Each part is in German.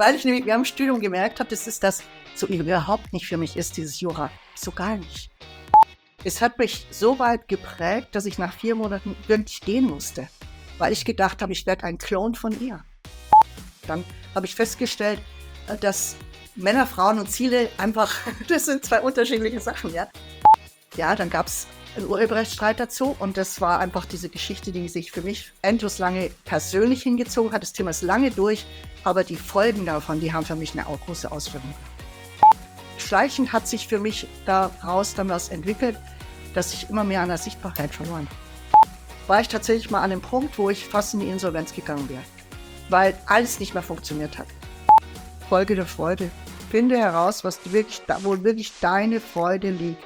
Weil ich nämlich während dem Studium gemerkt habe, dass das so überhaupt nicht für mich ist, dieses Jura. So gar nicht. Es hat mich so weit geprägt, dass ich nach 4 Monaten wirklich gehen musste, weil ich gedacht habe, ich werde ein Klon von ihr. Dann habe ich festgestellt, dass Männer, Frauen und Ziele einfach, das sind 2 unterschiedliche Sachen, ja. Ja, dann gab es einen Urheberrechtsstreit dazu und das war einfach diese Geschichte, die sich für mich endlos lange persönlich hingezogen hat. Das Thema ist lange durch, aber die Folgen davon, die haben für mich eine große Auswirkung. Schleichend hat sich für mich daraus dann was entwickelt, dass ich immer mehr an der Sichtbarkeit verloren habe. War ich tatsächlich mal an dem Punkt, wo ich fast in die Insolvenz gegangen wäre, weil alles nicht mehr funktioniert hat. Folge der Freude. Finde heraus, wo wirklich deine Freude liegt.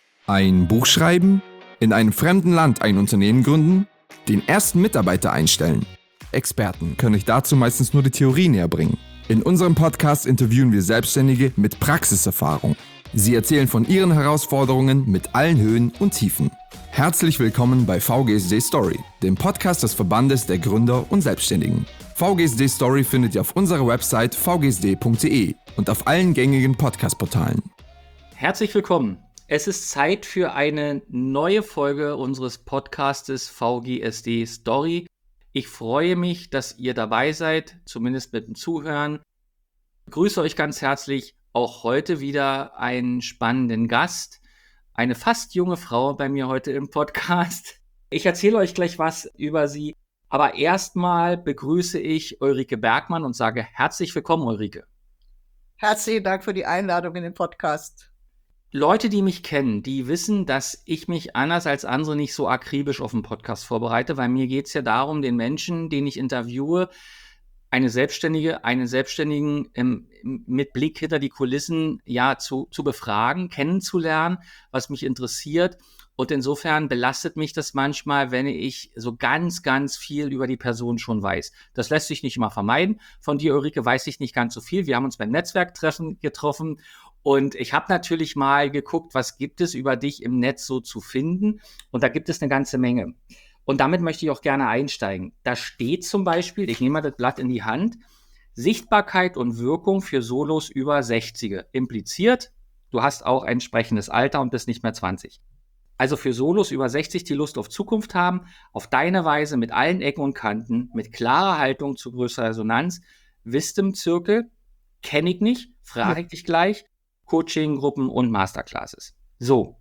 Ein Buch schreiben, in einem fremden Land ein Unternehmen gründen, den ersten Mitarbeiter einstellen. Experten können euch dazu meistens nur die Theorie näher bringen. In unserem Podcast interviewen wir Selbstständige mit Praxiserfahrung. Sie erzählen von ihren Herausforderungen mit allen Höhen und Tiefen. Herzlich willkommen bei VGSD Story, dem Podcast des Verbandes der Gründer und Selbstständigen. VGSD Story findet ihr auf unserer Website vgsd.de und auf allen gängigen Podcast-Portalen. Herzlich willkommen. Es ist Zeit für eine neue Folge unseres Podcastes VGSD Story. Ich freue mich, dass ihr dabei seid, zumindest mit dem Zuhören. Ich begrüße euch ganz herzlich auch heute wieder einen spannenden Gast, eine fast junge Frau bei mir heute im Podcast. Ich erzähle euch gleich was über sie, aber erstmal begrüße ich Ulrike Bergmann und sage herzlich willkommen, Ulrike. Herzlichen Dank für die Einladung in den Podcast. Leute, die mich kennen, die wissen, dass ich mich anders als andere nicht so akribisch auf den Podcast vorbereite, weil mir geht es ja darum, den Menschen, den ich interviewe, einen Selbstständigen mit Blick hinter die Kulissen zu befragen, kennenzulernen, was mich interessiert. Und insofern belastet mich das manchmal, wenn ich so ganz, ganz viel über die Person schon weiß. Das lässt sich nicht immer vermeiden. Von dir, Ulrike, weiß ich nicht ganz so viel. Wir haben uns beim Netzwerktreffen getroffen und ich habe natürlich mal geguckt, was gibt es über dich im Netz so zu finden. Und da gibt es eine ganze Menge. Und damit möchte ich auch gerne einsteigen. Da steht zum Beispiel, ich nehme mal das Blatt in die Hand, Sichtbarkeit und Wirkung für Solos über 60. Impliziert, du hast auch ein entsprechendes Alter und bist nicht mehr 20. Also für Solos über 60, die Lust auf Zukunft haben, auf deine Weise mit allen Ecken und Kanten, mit klarer Haltung zu größerer Resonanz, Wisdom-Zirkel, kenne ich nicht, frage ich dich gleich, Coaching-Gruppen und Masterclasses. So.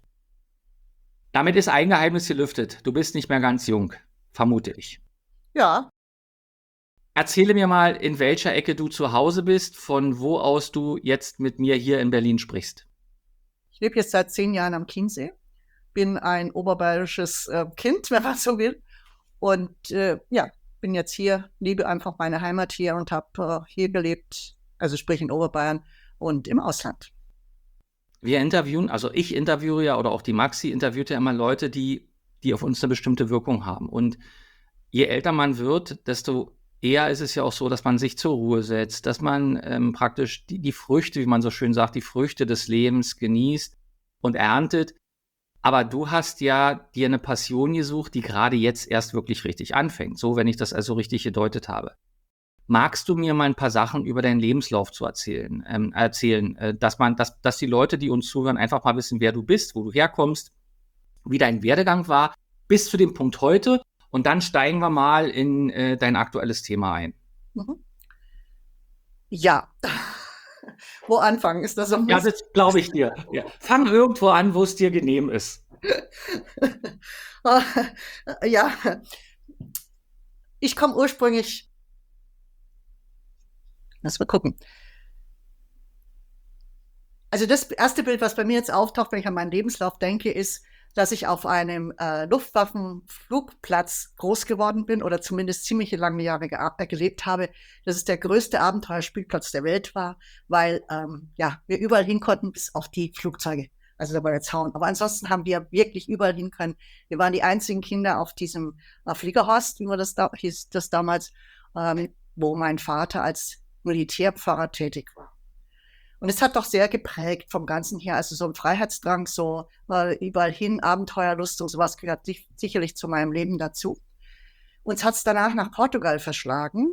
Damit ist ein Geheimnis gelüftet. Du bist nicht mehr ganz jung, vermute ich. Ja. Erzähle mir mal, in welcher Ecke du zu Hause bist, von wo aus du jetzt mit mir hier in Berlin sprichst. Ich lebe jetzt seit 10 Jahren am Chiemsee, bin ein oberbayerisches Kind, wenn man so will. Und bin jetzt hier, liebe einfach meine Heimat hier und habe hier gelebt, also sprich in Oberbayern und im Ausland. Ich interviewe ja, oder auch die Maxi interviewt ja immer Leute, die auf uns eine bestimmte Wirkung haben. Und je älter man wird, desto eher ist es ja auch so, dass man sich zur Ruhe setzt, dass man praktisch die Früchte, wie man so schön sagt, die Früchte des Lebens genießt und erntet. Aber du hast ja dir eine Passion gesucht, die gerade jetzt erst wirklich richtig anfängt. So, wenn ich das also richtig gedeutet habe. Magst du mir mal ein paar Sachen über deinen Lebenslauf zu erzählen, dass die Leute, die uns zuhören, einfach mal wissen, wer du bist, wo du herkommst, wie dein Werdegang war, bis zu dem Punkt heute. Und dann steigen wir mal in dein aktuelles Thema ein. Mhm. Ja. Wo anfangen? Ist das so ein bisschen? Ja, das glaube ich dir. Ja. Fang irgendwo an, wo es dir genehm ist. Ja. Ich komme ursprünglich. Lass mal gucken. Also das erste Bild, was bei mir jetzt auftaucht, wenn ich an meinen Lebenslauf denke, ist, dass ich auf einem Luftwaffenflugplatz groß geworden bin oder zumindest ziemlich lange Jahre gelebt habe. Das ist der größte Abenteuerspielplatz der Welt war, weil wir überall hin konnten, bis auf die Flugzeuge. Also da war der Zaun. Aber ansonsten haben wir wirklich überall hin können. Wir waren die einzigen Kinder auf diesem Fliegerhorst, wie man hieß das damals, wo mein Vater als Militärpfarrer tätig war. Und es hat doch sehr geprägt vom Ganzen her, also so ein Freiheitsdrang, so überall hin, Abenteuerlust und sowas gehört sicherlich zu meinem Leben dazu. Uns hat es danach nach Portugal verschlagen,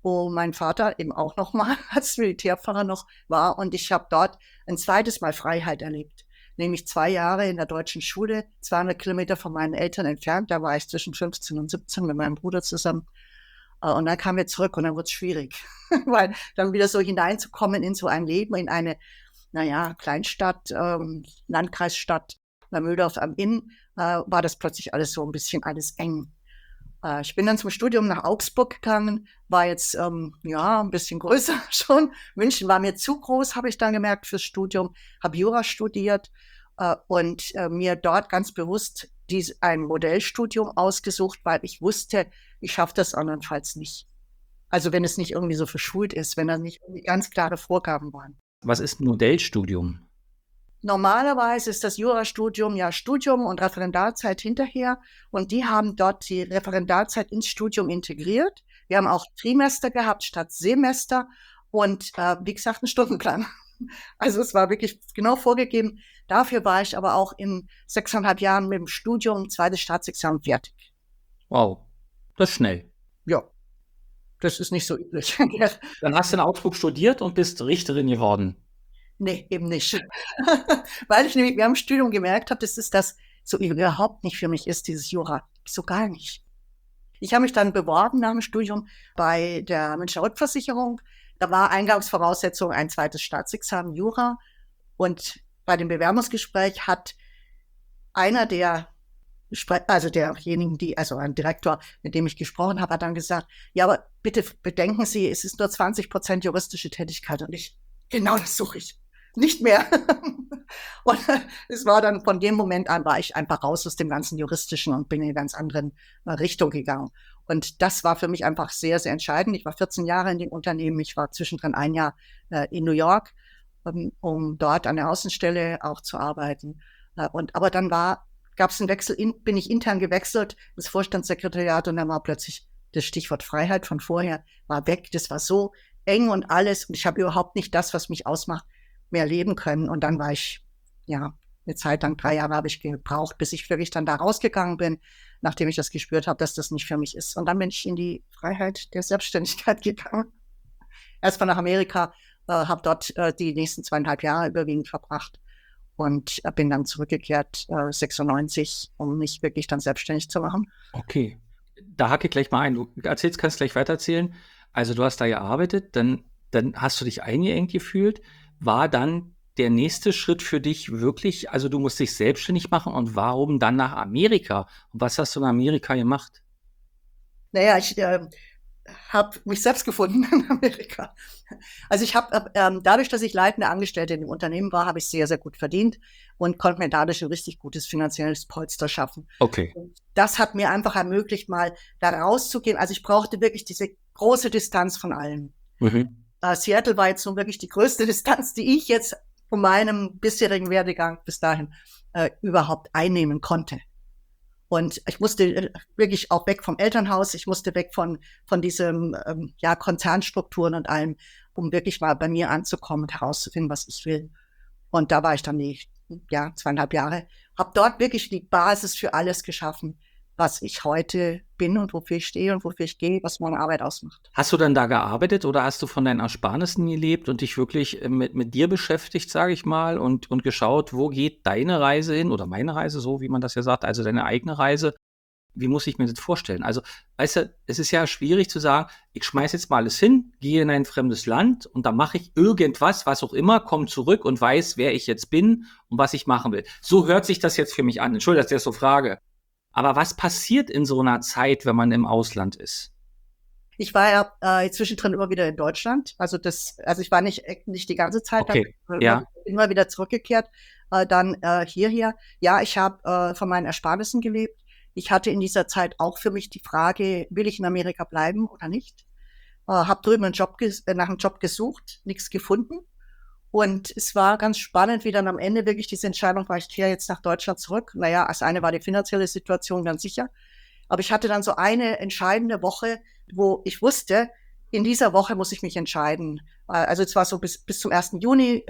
wo mein Vater eben auch nochmal als Militärpfarrer noch war. Und ich habe dort ein zweites Mal Freiheit erlebt. Nämlich 2 Jahre in der deutschen Schule, 200 Kilometer von meinen Eltern entfernt. Da war ich zwischen 15 und 17 mit meinem Bruder zusammen. Und dann kamen wir zurück und dann wurde es schwierig, weil dann wieder so hineinzukommen in so ein Leben, in eine, Kleinstadt, Landkreisstadt, Mühldorf am Inn, war das plötzlich alles so ein bisschen alles eng. Ich bin dann zum Studium nach Augsburg gegangen, war jetzt ein bisschen größer schon. München war mir zu groß, habe ich dann gemerkt fürs Studium, habe Jura studiert und mir dort ganz bewusst ein Modellstudium ausgesucht, weil ich wusste, ich schaffe das andernfalls nicht. Also wenn es nicht irgendwie so verschult ist, wenn da nicht irgendwie ganz klare Vorgaben waren. Was ist ein Modellstudium? Normalerweise ist das Jurastudium ja Studium und Referendarzeit hinterher und die haben dort die Referendarzeit ins Studium integriert. Wir haben auch Trimester gehabt statt Semester und wie gesagt einen Stundenplan. Also es war wirklich genau vorgegeben. Dafür war ich aber auch in 6,5 Jahren mit dem Studium, 2. Staatsexamen fertig. Wow, das ist schnell. Ja, das ist nicht so üblich. Dann hast du in Augsburg studiert und bist Richterin geworden. Nee, eben nicht. Weil ich nämlich während dem Studium gemerkt habe, dass das so überhaupt nicht für mich ist, dieses Jura. So gar nicht. Ich habe mich dann beworben nach dem Studium bei der Münchner Rückversicherung. Da war Eingangsvoraussetzung ein 2. Staatsexamen Jura. Und bei dem Bewerbungsgespräch hat einer derjenigen, ein Direktor, mit dem ich gesprochen habe, hat dann gesagt, ja, aber bitte bedenken Sie, es ist nur 20% juristische Tätigkeit. Und genau das suche ich. Nicht mehr. Und es war dann von dem Moment an, war ich einfach raus aus dem ganzen Juristischen und bin in eine ganz andere Richtung gegangen. Und das war für mich einfach sehr, sehr entscheidend. Ich war 14 Jahre in dem Unternehmen. Ich war zwischendrin 1 Jahr in New York, um dort an der Außenstelle auch zu arbeiten. Aber dann gab es einen Wechsel, bin ich intern gewechselt, das Vorstandssekretariat, und dann war plötzlich das Stichwort Freiheit von vorher war weg. Das war so eng und alles. Und ich habe überhaupt nicht das, was mich ausmacht, mehr leben können. Und dann war ich, eine Zeit lang, 3 Jahre habe ich gebraucht, bis ich wirklich dann da rausgegangen bin, nachdem ich das gespürt habe, dass das nicht für mich ist. Und dann bin ich in die Freiheit der Selbstständigkeit gegangen. Erstmal nach Amerika, habe dort die nächsten 2,5 Jahre überwiegend verbracht und bin dann zurückgekehrt, 96, um mich wirklich dann selbstständig zu machen. Okay, da hake ich gleich mal ein. Du kannst gleich weitererzählen. Also du hast da gearbeitet, dann hast du dich eingeengt gefühlt. War dann der nächste Schritt für dich wirklich, also du musst dich selbstständig machen, und warum dann nach Amerika? Und was hast du in Amerika gemacht? Naja, ich habe mich selbst gefunden in Amerika. Also ich habe dadurch, dass ich leitende Angestellte in dem Unternehmen war, habe ich sehr, sehr gut verdient und konnte mir dadurch ein richtig gutes finanzielles Polster schaffen. Okay. Und das hat mir einfach ermöglicht, mal da rauszugehen. Also ich brauchte wirklich diese große Distanz von allem. Mhm. Seattle war jetzt nun wirklich die größte Distanz, die ich jetzt von meinem bisherigen Werdegang bis dahin überhaupt einnehmen konnte. Und ich musste wirklich auch weg vom Elternhaus, ich musste weg von diesem Konzernstrukturen und allem, um wirklich mal bei mir anzukommen und herauszufinden, was ich will. Und da war ich dann 2,5 Jahre, habe dort wirklich die Basis für alles geschaffen, was ich heute bin und wofür ich stehe und wofür ich gehe, was meine Arbeit ausmacht. Hast du dann da gearbeitet oder hast du von deinen Ersparnissen gelebt und dich wirklich mit dir beschäftigt, sage ich mal, und geschaut, wo geht deine Reise hin oder meine Reise, so wie man das ja sagt, also deine eigene Reise? Wie muss ich mir das vorstellen? Also, weißt du, es ist ja schwierig zu sagen, ich schmeiß jetzt mal alles hin, gehe in ein fremdes Land und dann mache ich irgendwas, was auch immer, komme zurück und weiß, wer ich jetzt bin und was ich machen will. So hört sich das jetzt für mich an. Entschuldigung, dass ich das so frage. Aber was passiert in so einer Zeit, wenn man im Ausland ist? Ich war ja zwischendrin immer wieder in Deutschland. Also ich war nicht die ganze Zeit, Okay, ja. Immer wieder zurückgekehrt, dann hierher. Ja, ich habe von meinen Ersparnissen gelebt. Ich hatte in dieser Zeit auch für mich die Frage, will ich in Amerika bleiben oder nicht? Habe drüben nach einem Job gesucht, nichts gefunden. Und es war ganz spannend, wie dann am Ende wirklich diese Entscheidung war, ich kehre jetzt nach Deutschland zurück. Naja, als eine war die finanzielle Situation ganz sicher. Aber ich hatte dann so eine entscheidende Woche, wo ich wusste, in dieser Woche muss ich mich entscheiden. Also es war so bis zum 1. Juni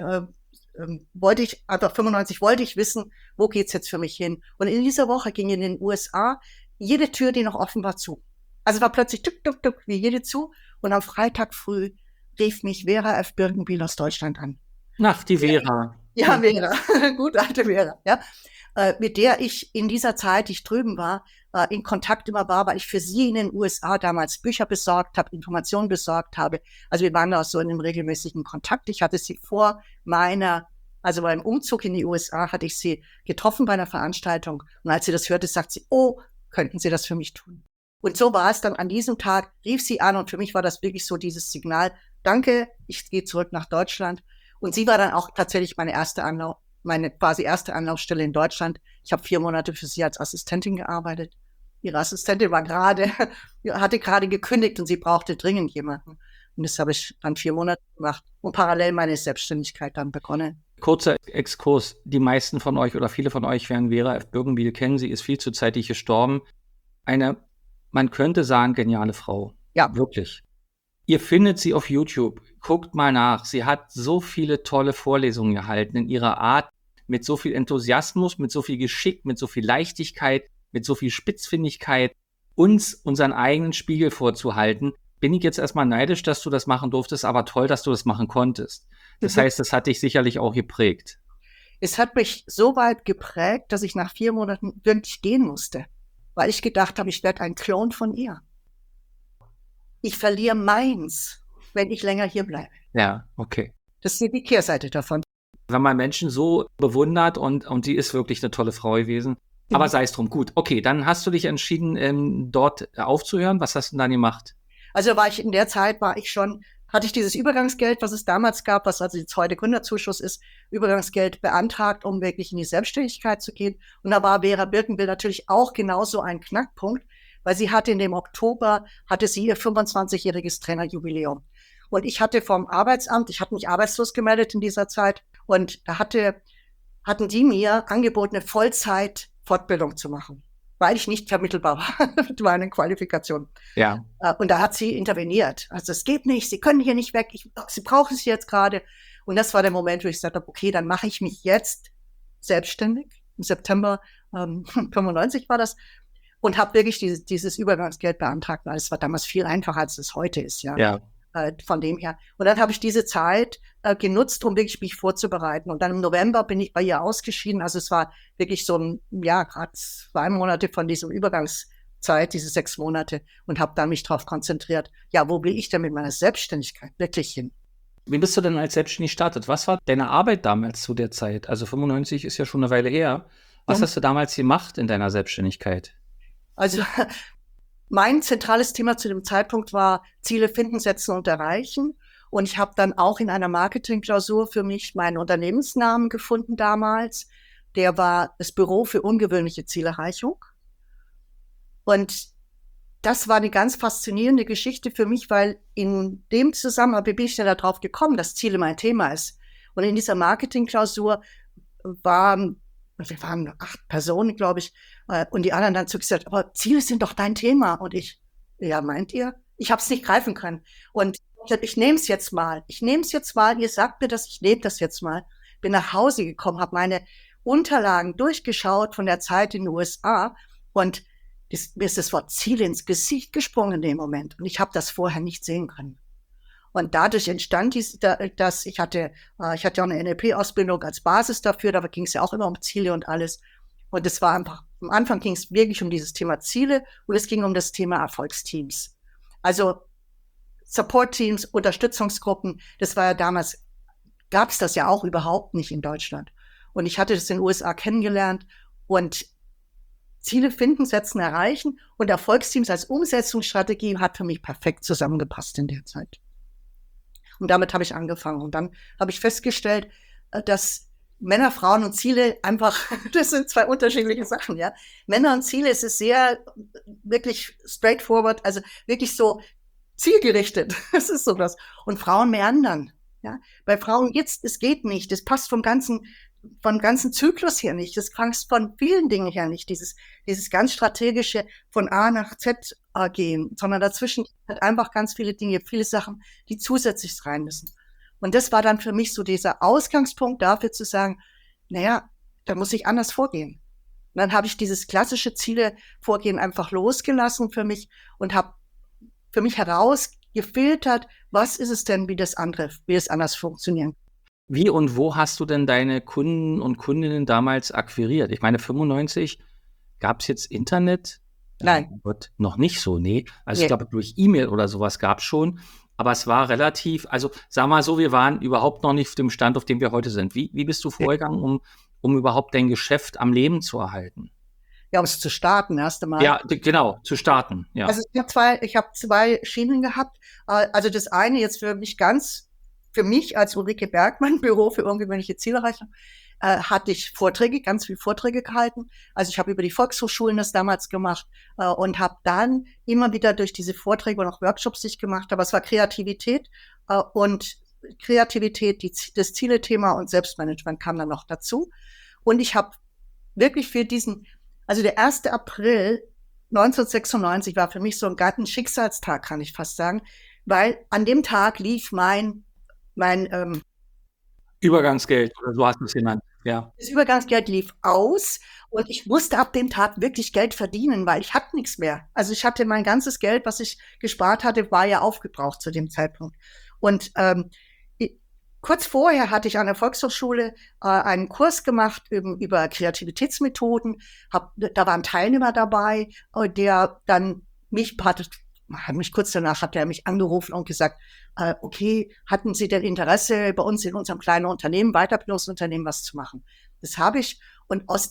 wollte ich, einfach 95 wollte ich wissen, wo geht's jetzt für mich hin? Und in dieser Woche ging in den USA jede Tür, die noch offen war, zu. Also war plötzlich tuk, tuk, tuk, wie jede zu. Und am Freitag früh rief mich Vera F. Birkenbiel aus Deutschland an. Ach, die Vera. Ja, Vera, gut, alte Vera, ja. Mit der ich in dieser Zeit, die ich drüben war, in Kontakt immer war, weil ich für sie in den USA damals Bücher besorgt habe, Informationen besorgt habe. Also wir waren da so in einem regelmäßigen Kontakt. Ich hatte sie also beim Umzug in die USA hatte ich sie getroffen bei einer Veranstaltung. Und als sie das hörte, sagt sie, oh, könnten Sie das für mich tun? Und so war es dann an diesem Tag, rief sie an und für mich war das wirklich so dieses Signal, danke, ich gehe zurück nach Deutschland. Und sie war dann auch tatsächlich meine quasi erste Anlaufstelle in Deutschland. Ich habe 4 Monate für sie als Assistentin gearbeitet. Ihre Assistentin hatte gerade gekündigt und sie brauchte dringend jemanden. Und das habe ich dann 4 Monate gemacht und parallel meine Selbstständigkeit dann begonnen. Kurzer Exkurs. Die meisten von euch oder viele von euch werden Vera F. Birkenbiel kennen. Sie ist viel zu zeitig gestorben. Eine, man könnte sagen, geniale Frau. Ja. Wirklich. Ihr findet sie auf YouTube. Guckt mal nach. Sie hat so viele tolle Vorlesungen gehalten in ihrer Art, mit so viel Enthusiasmus, mit so viel Geschick, mit so viel Leichtigkeit, mit so viel Spitzfindigkeit, uns unseren eigenen Spiegel vorzuhalten. Bin ich jetzt erstmal neidisch, dass du das machen durftest, aber toll, dass du das machen konntest. Das heißt, das hat dich sicherlich auch geprägt. Es hat mich so weit geprägt, dass ich nach 4 Monaten wirklich gehen musste, weil ich gedacht habe, ich werde ein Klon von ihr. Ich verliere meins, wenn ich länger hier bleibe. Ja, okay. Das ist die Kehrseite davon. Wenn man Menschen so bewundert und sie ist wirklich eine tolle Frau gewesen. Aber sei es drum. Gut, okay, dann hast du dich entschieden, dort aufzuhören. Was hast du denn dann gemacht? Also in der Zeit hatte ich dieses Übergangsgeld, was es damals gab, was also jetzt heute Gründerzuschuss ist, Übergangsgeld beantragt, um wirklich in die Selbstständigkeit zu gehen. Und da war Vera Birkenbiel natürlich auch genauso ein Knackpunkt, weil sie hatte ihr 25-jähriges Trainerjubiläum. Und ich hatte vom Arbeitsamt, ich hatte mich arbeitslos gemeldet in dieser Zeit und da hatten die mir angeboten, eine Vollzeit-Fortbildung zu machen, weil ich nicht vermittelbar war mit meinen Qualifikationen. Ja. Und da hat sie interveniert. Also es geht nicht, Sie können hier nicht weg, Sie brauchen es jetzt gerade. Und das war der Moment, wo ich gesagt habe, okay, dann mache ich mich jetzt selbstständig. Im September 95 war das. Und habe wirklich dieses Übergangsgeld beantragt, weil es war damals viel einfacher, als es heute ist. Ja. Von dem her. Und dann habe ich diese Zeit genutzt, um wirklich mich vorzubereiten. Und dann im November bin ich bei ihr ausgeschieden. Also es war wirklich so gerade 2 Monate von diesem Übergangszeit, diese 6 Monate. Und habe dann mich darauf konzentriert, ja, wo will ich denn mit meiner Selbstständigkeit wirklich hin? Wie bist du denn als Selbstständig gestartet? Was war deine Arbeit damals zu der Zeit? Also 95 ist ja schon eine Weile her. Was hast du damals gemacht in deiner Selbstständigkeit? Also mein zentrales Thema zu dem Zeitpunkt war Ziele finden, setzen und erreichen. Und ich habe dann auch in einer Marketingklausur für mich meinen Unternehmensnamen gefunden damals. Der war das Büro für ungewöhnliche Zielerreichung. Und das war eine ganz faszinierende Geschichte für mich, weil in dem Zusammenhang bin ich ja darauf gekommen, dass Ziele mein Thema ist. Und in dieser Marketingklausur wir waren 8 Personen, glaube ich, und die anderen dann gesagt, aber Ziele sind doch dein Thema. Und ich, ja, meint ihr? Ich habe es nicht greifen können. Und ich nehme es jetzt mal. Ihr sagt mir das, ich nehme das jetzt mal. Bin nach Hause gekommen, habe meine Unterlagen durchgeschaut von der Zeit in den USA und mir ist das Wort Ziele ins Gesicht gesprungen in dem Moment. Und ich habe das vorher nicht sehen können. Und dadurch entstand dass ich hatte auch eine NLP-Ausbildung als Basis dafür, da ging es ja auch immer um Ziele und alles. Und es war einfach, am Anfang ging es wirklich um dieses Thema Ziele und es ging um das Thema Erfolgsteams. Also Support-Teams, Unterstützungsgruppen, das war ja damals, gab es das ja auch überhaupt nicht in Deutschland. Und ich hatte das in den USA kennengelernt und Ziele finden, setzen, erreichen und Erfolgsteams als Umsetzungsstrategie hat für mich perfekt zusammengepasst in der Zeit. Und damit habe ich angefangen. Und dann habe ich festgestellt, dass Männer, Frauen und Ziele einfach, das sind 2 unterschiedliche Sachen, ja. Männer und Ziele, es ist sehr wirklich straightforward, also wirklich so zielgerichtet. Das ist so das. Und Frauen meandern, ja. Bei Frauen es geht nicht. Das passt vom ganzen Zyklus her nicht. Das passt von vielen Dingen her nicht. Dieses ganz strategische von A nach Z gehen, sondern dazwischen hat einfach ganz viele Dinge, viele Sachen, die zusätzlich rein müssen. Und das war dann für mich so dieser Ausgangspunkt dafür zu sagen, naja, da muss ich anders vorgehen. Und dann habe ich dieses klassische Zielevorgehen einfach losgelassen für mich und habe für mich herausgefiltert, was ist es denn, wie es anders funktionieren. Wie und wo hast du denn deine Kunden und Kundinnen damals akquiriert? Ich meine, 95 gab es jetzt Internet? Nein. Gott, noch nicht so, nee. Also Nee. ich glaube, durch E-Mail oder sowas gab es schon. Aber es war relativ, also sag mal so, wir waren überhaupt noch nicht auf dem Stand, auf dem wir heute sind. Wie bist du vorgegangen, um überhaupt dein Geschäft am Leben zu erhalten? Ja, um es zu starten, erst einmal. Ja, genau, zu starten, ja. Also ich habe zwei Schienen gehabt. Also das eine jetzt für mich als Ulrike Bergmann, Büro für ungewöhnliche Zielerreichung, hatte ich ganz viele Vorträge gehalten. Also ich habe über die Volkshochschulen das damals gemacht und habe dann immer wieder durch diese Vorträge und auch Workshops, die ich gemacht habe, es war Kreativität das Zielethema und Selbstmanagement kam dann noch dazu. Und ich habe wirklich also der 1. April 1996 war für mich so ein Schicksalstag, kann ich fast sagen, weil an dem Tag lief mein Übergangsgeld, oder so hast du es genannt, ja. Das Übergangsgeld lief aus und ich musste ab dem Tag wirklich Geld verdienen, weil ich hatte nichts mehr. Also ich hatte mein ganzes Geld, was ich gespart hatte, war ja aufgebraucht zu dem Zeitpunkt. Und kurz vorher hatte ich an der Volkshochschule einen Kurs gemacht über Kreativitätsmethoden. Da war ein Teilnehmer dabei, der dann kurz danach hat er mich angerufen und gesagt, okay, hatten Sie denn Interesse, bei uns in unserem kleinen Unternehmen, Weiterbildungsunternehmen, was zu machen? Das habe ich. Und aus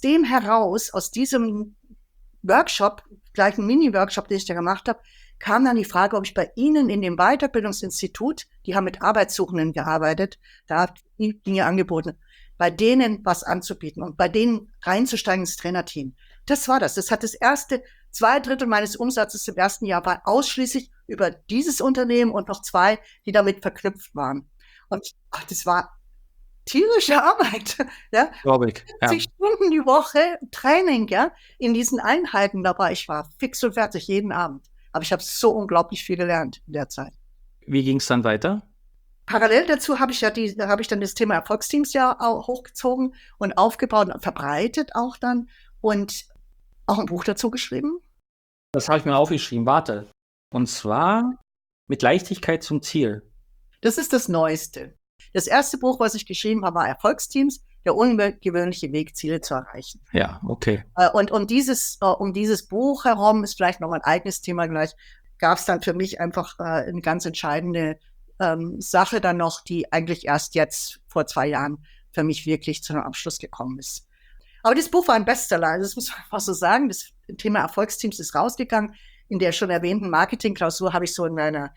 diesem Workshop, gleich ein Mini-Workshop, den ich da gemacht habe, kam dann die Frage, ob ich bei Ihnen in dem Weiterbildungsinstitut, die haben mit Arbeitssuchenden gearbeitet, da hat die Dinge angeboten, bei denen was anzubieten und bei denen reinzusteigen ins Trainerteam. Das war das. Das hat 2/3 meines Umsatzes im ersten Jahr war ausschließlich über dieses Unternehmen und noch 2, die damit verknüpft waren. Und das war tierische Arbeit, ja. Glaube ich, ja. 40 Stunden die Woche Training, ja, in diesen Einheiten dabei. Ich war fix und fertig jeden Abend. Aber ich habe so unglaublich viel gelernt in der Zeit. Wie ging es dann weiter? Parallel dazu habe ich dann das Thema Erfolgsteams ja auch hochgezogen und aufgebaut und verbreitet auch dann und auch ein Buch dazu geschrieben. Das habe ich mir aufgeschrieben, warte. Und zwar mit Leichtigkeit zum Ziel. Das ist das Neueste. Das erste Buch, was ich geschrieben habe, war Erfolgsteams, der ungewöhnliche Weg, Ziele zu erreichen. Ja, okay. Und um dieses Buch herum, ist vielleicht noch ein eigenes Thema gleich, gab es dann für mich einfach eine ganz entscheidende Sache dann noch, die eigentlich erst jetzt vor 2 Jahren für mich wirklich zu einem Abschluss gekommen ist. Aber das Buch war ein Bestseller, also das muss man einfach so sagen. Das Thema Erfolgsteams ist rausgegangen. In der schon erwähnten Marketingklausur habe ich so in meiner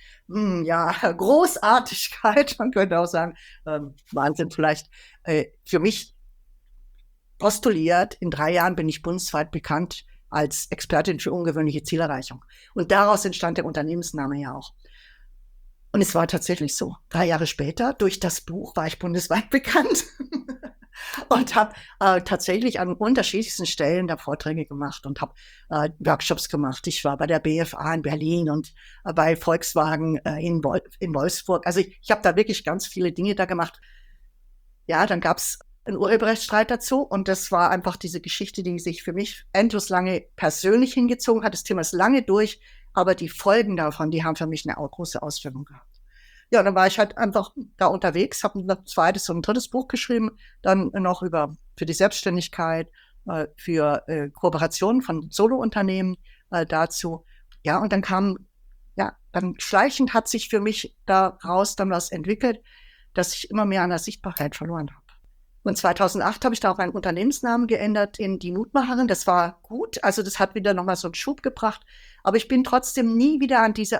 Großartigkeit, man könnte auch sagen, Wahnsinn vielleicht, für mich postuliert, in 3 Jahren bin ich bundesweit bekannt als Expertin für ungewöhnliche Zielerreichung. Und daraus entstand der Unternehmensname ja auch. Und es war tatsächlich so. 3 Jahre später, durch das Buch, war ich bundesweit bekannt. Und habe tatsächlich an unterschiedlichsten Stellen da Vorträge gemacht und habe Workshops gemacht. Ich war bei der BFA in Berlin und bei Volkswagen in Wolfsburg. Also ich habe da wirklich ganz viele Dinge da gemacht. Ja, dann gab es einen Urheberrechtsstreit dazu und das war einfach diese Geschichte, die sich für mich endlos lange persönlich hingezogen hat. Das Thema ist lange durch, aber die Folgen davon, die haben für mich eine große Auswirkung gehabt. Ja, dann war ich halt einfach da unterwegs, habe ein zweites und ein drittes Buch geschrieben, dann noch für die Selbstständigkeit, für Kooperationen von Solo-Unternehmen dazu. Ja, und dann schleichend hat sich für mich daraus dann was entwickelt, dass ich immer mehr an der Sichtbarkeit verloren habe. Und 2008 habe ich da auch meinen Unternehmensnamen geändert in die Mutmacherin. Das war gut, also das hat wieder nochmal so einen Schub gebracht. Aber ich bin trotzdem nie wieder an diese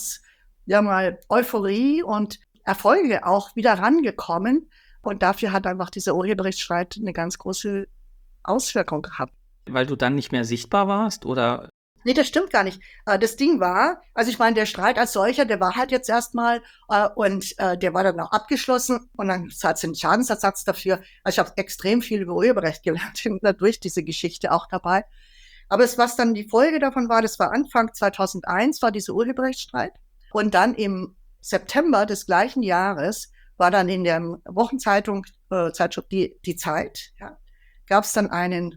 Euphorie und Erfolge auch wieder rangekommen. Und dafür hat einfach dieser Urheberrechtsstreit eine ganz große Auswirkung gehabt. Weil du dann nicht mehr sichtbar warst, oder? Nee, das stimmt gar nicht. Das Ding war, also ich meine, der Streit als solcher, der war halt jetzt erstmal und der war dann auch abgeschlossen und dann hat es einen Schadensersatz dafür. Also ich habe extrem viel über Urheberrecht gelernt, durch diese Geschichte auch dabei. Aber was dann die Folge davon war, das war Anfang 2001, war dieser Urheberrechtsstreit. Und dann im September des gleichen Jahres war dann in der Wochenzeitung, Zeitschrift Die Zeit, ja, gab es dann einen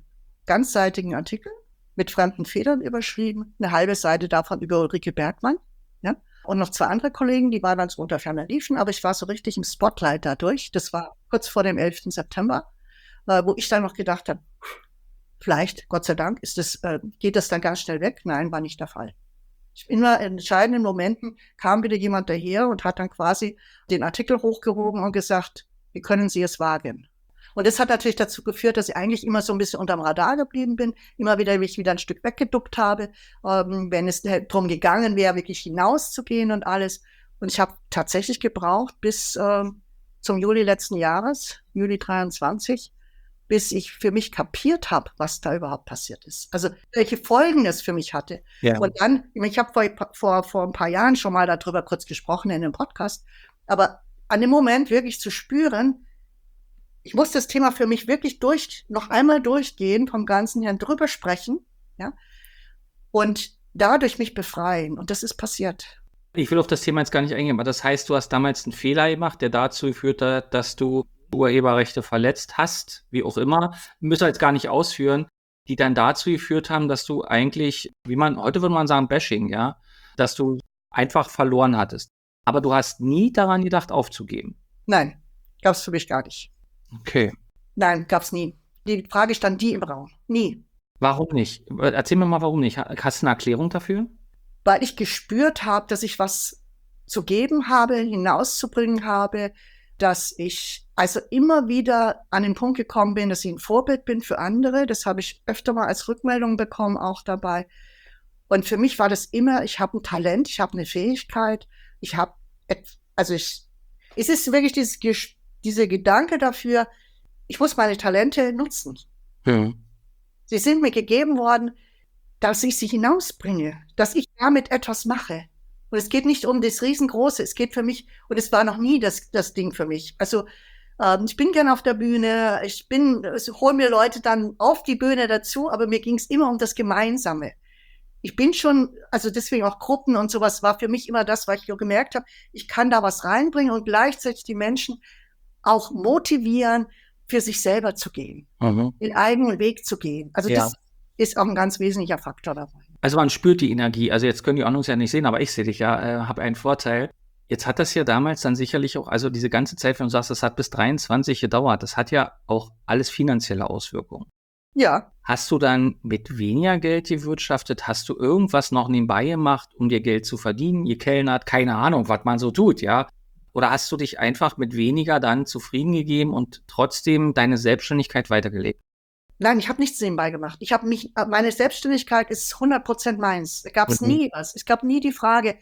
ganzseitigen Artikel mit fremden Federn überschrieben, eine halbe Seite davon über Ulrike Bergmann, ja, und noch 2 andere Kollegen, die waren dann so unter ferner Liefen, aber ich war so richtig im Spotlight dadurch. Das war kurz vor dem 11. September, wo ich dann noch gedacht habe, vielleicht, Gott sei Dank, geht das dann ganz schnell weg? Nein, war nicht der Fall. Immer in entscheidenden Momenten kam wieder jemand daher und hat dann quasi den Artikel hochgehoben und gesagt, wie können Sie es wagen? Und das hat natürlich dazu geführt, dass ich eigentlich immer so ein bisschen unterm Radar geblieben bin, immer wieder mich wieder ein Stück weggeduckt habe, wenn es darum gegangen wäre, wirklich hinauszugehen und alles. Und ich habe tatsächlich gebraucht bis zum Juli letzten Jahres, Juli 23, bis ich für mich kapiert habe, was da überhaupt passiert ist. Also welche Folgen das für mich hatte. Ja. Und dann, ich habe vor ein paar Jahren schon mal darüber kurz gesprochen in einem Podcast, aber an dem Moment wirklich zu spüren, ich muss das Thema für mich wirklich noch einmal durchgehen, vom Ganzen her drüber sprechen, ja, und dadurch mich befreien. Und das ist passiert. Ich will auf das Thema jetzt gar nicht eingehen, aber das heißt, du hast damals einen Fehler gemacht, der dazu geführt hat, dass du Urheberrechte verletzt hast, wie auch immer, müssen wir jetzt gar nicht ausführen, die dann dazu geführt haben, dass du eigentlich, heute würde man sagen, Bashing, ja, dass du einfach verloren hattest. Aber du hast nie daran gedacht, aufzugeben. Nein, gab es für mich gar nicht. Okay. Nein, gab es nie. Die Frage stand nie im Raum. Nie. Warum nicht? Erzähl mir mal, warum nicht. Hast du eine Erklärung dafür? Weil ich gespürt habe, dass ich was zu geben habe, hinauszubringen habe, dass ich also immer wieder an den Punkt gekommen bin, dass ich ein Vorbild bin für andere. Das habe ich öfter mal als Rückmeldung bekommen, auch dabei. Und für mich war das immer, ich habe ein Talent, ich habe eine Fähigkeit, es ist wirklich dieser Gedanke dafür, ich muss meine Talente nutzen. Ja. Sie sind mir gegeben worden, dass ich sie hinausbringe, dass ich damit etwas mache. Und es geht nicht um das Riesengroße, es geht für mich, und es war noch nie das Ding für mich. Also ich bin gern auf der Bühne, hole mir Leute dann auf die Bühne dazu, aber mir ging es immer um das Gemeinsame. Ich bin schon, also deswegen auch Gruppen und sowas war für mich immer das, was ich gemerkt habe, ich kann da was reinbringen und gleichzeitig die Menschen auch motivieren, für sich selber zu gehen, den eigenen Weg zu gehen. Also das ist auch ein ganz wesentlicher Faktor dabei. Also man spürt die Energie. Also jetzt können die uns ja nicht sehen, aber ich sehe dich ja, habe einen Vorteil. Jetzt hat das ja damals dann sicherlich auch, also diese ganze Zeit, wenn du sagst, das hat bis 23 gedauert, das hat ja auch alles finanzielle Auswirkungen. Ja. Hast du dann mit weniger Geld gewirtschaftet? Hast du irgendwas noch nebenbei gemacht, um dir Geld zu verdienen? Gekellnert? Keine Ahnung, was man so tut, ja? Oder hast du dich einfach mit weniger dann zufrieden gegeben und trotzdem deine Selbstständigkeit weitergelebt? Nein, ich habe nichts nebenbei gemacht. Meine Selbstständigkeit ist 100% meins. Da gab es nie was. Es gab nie die Frage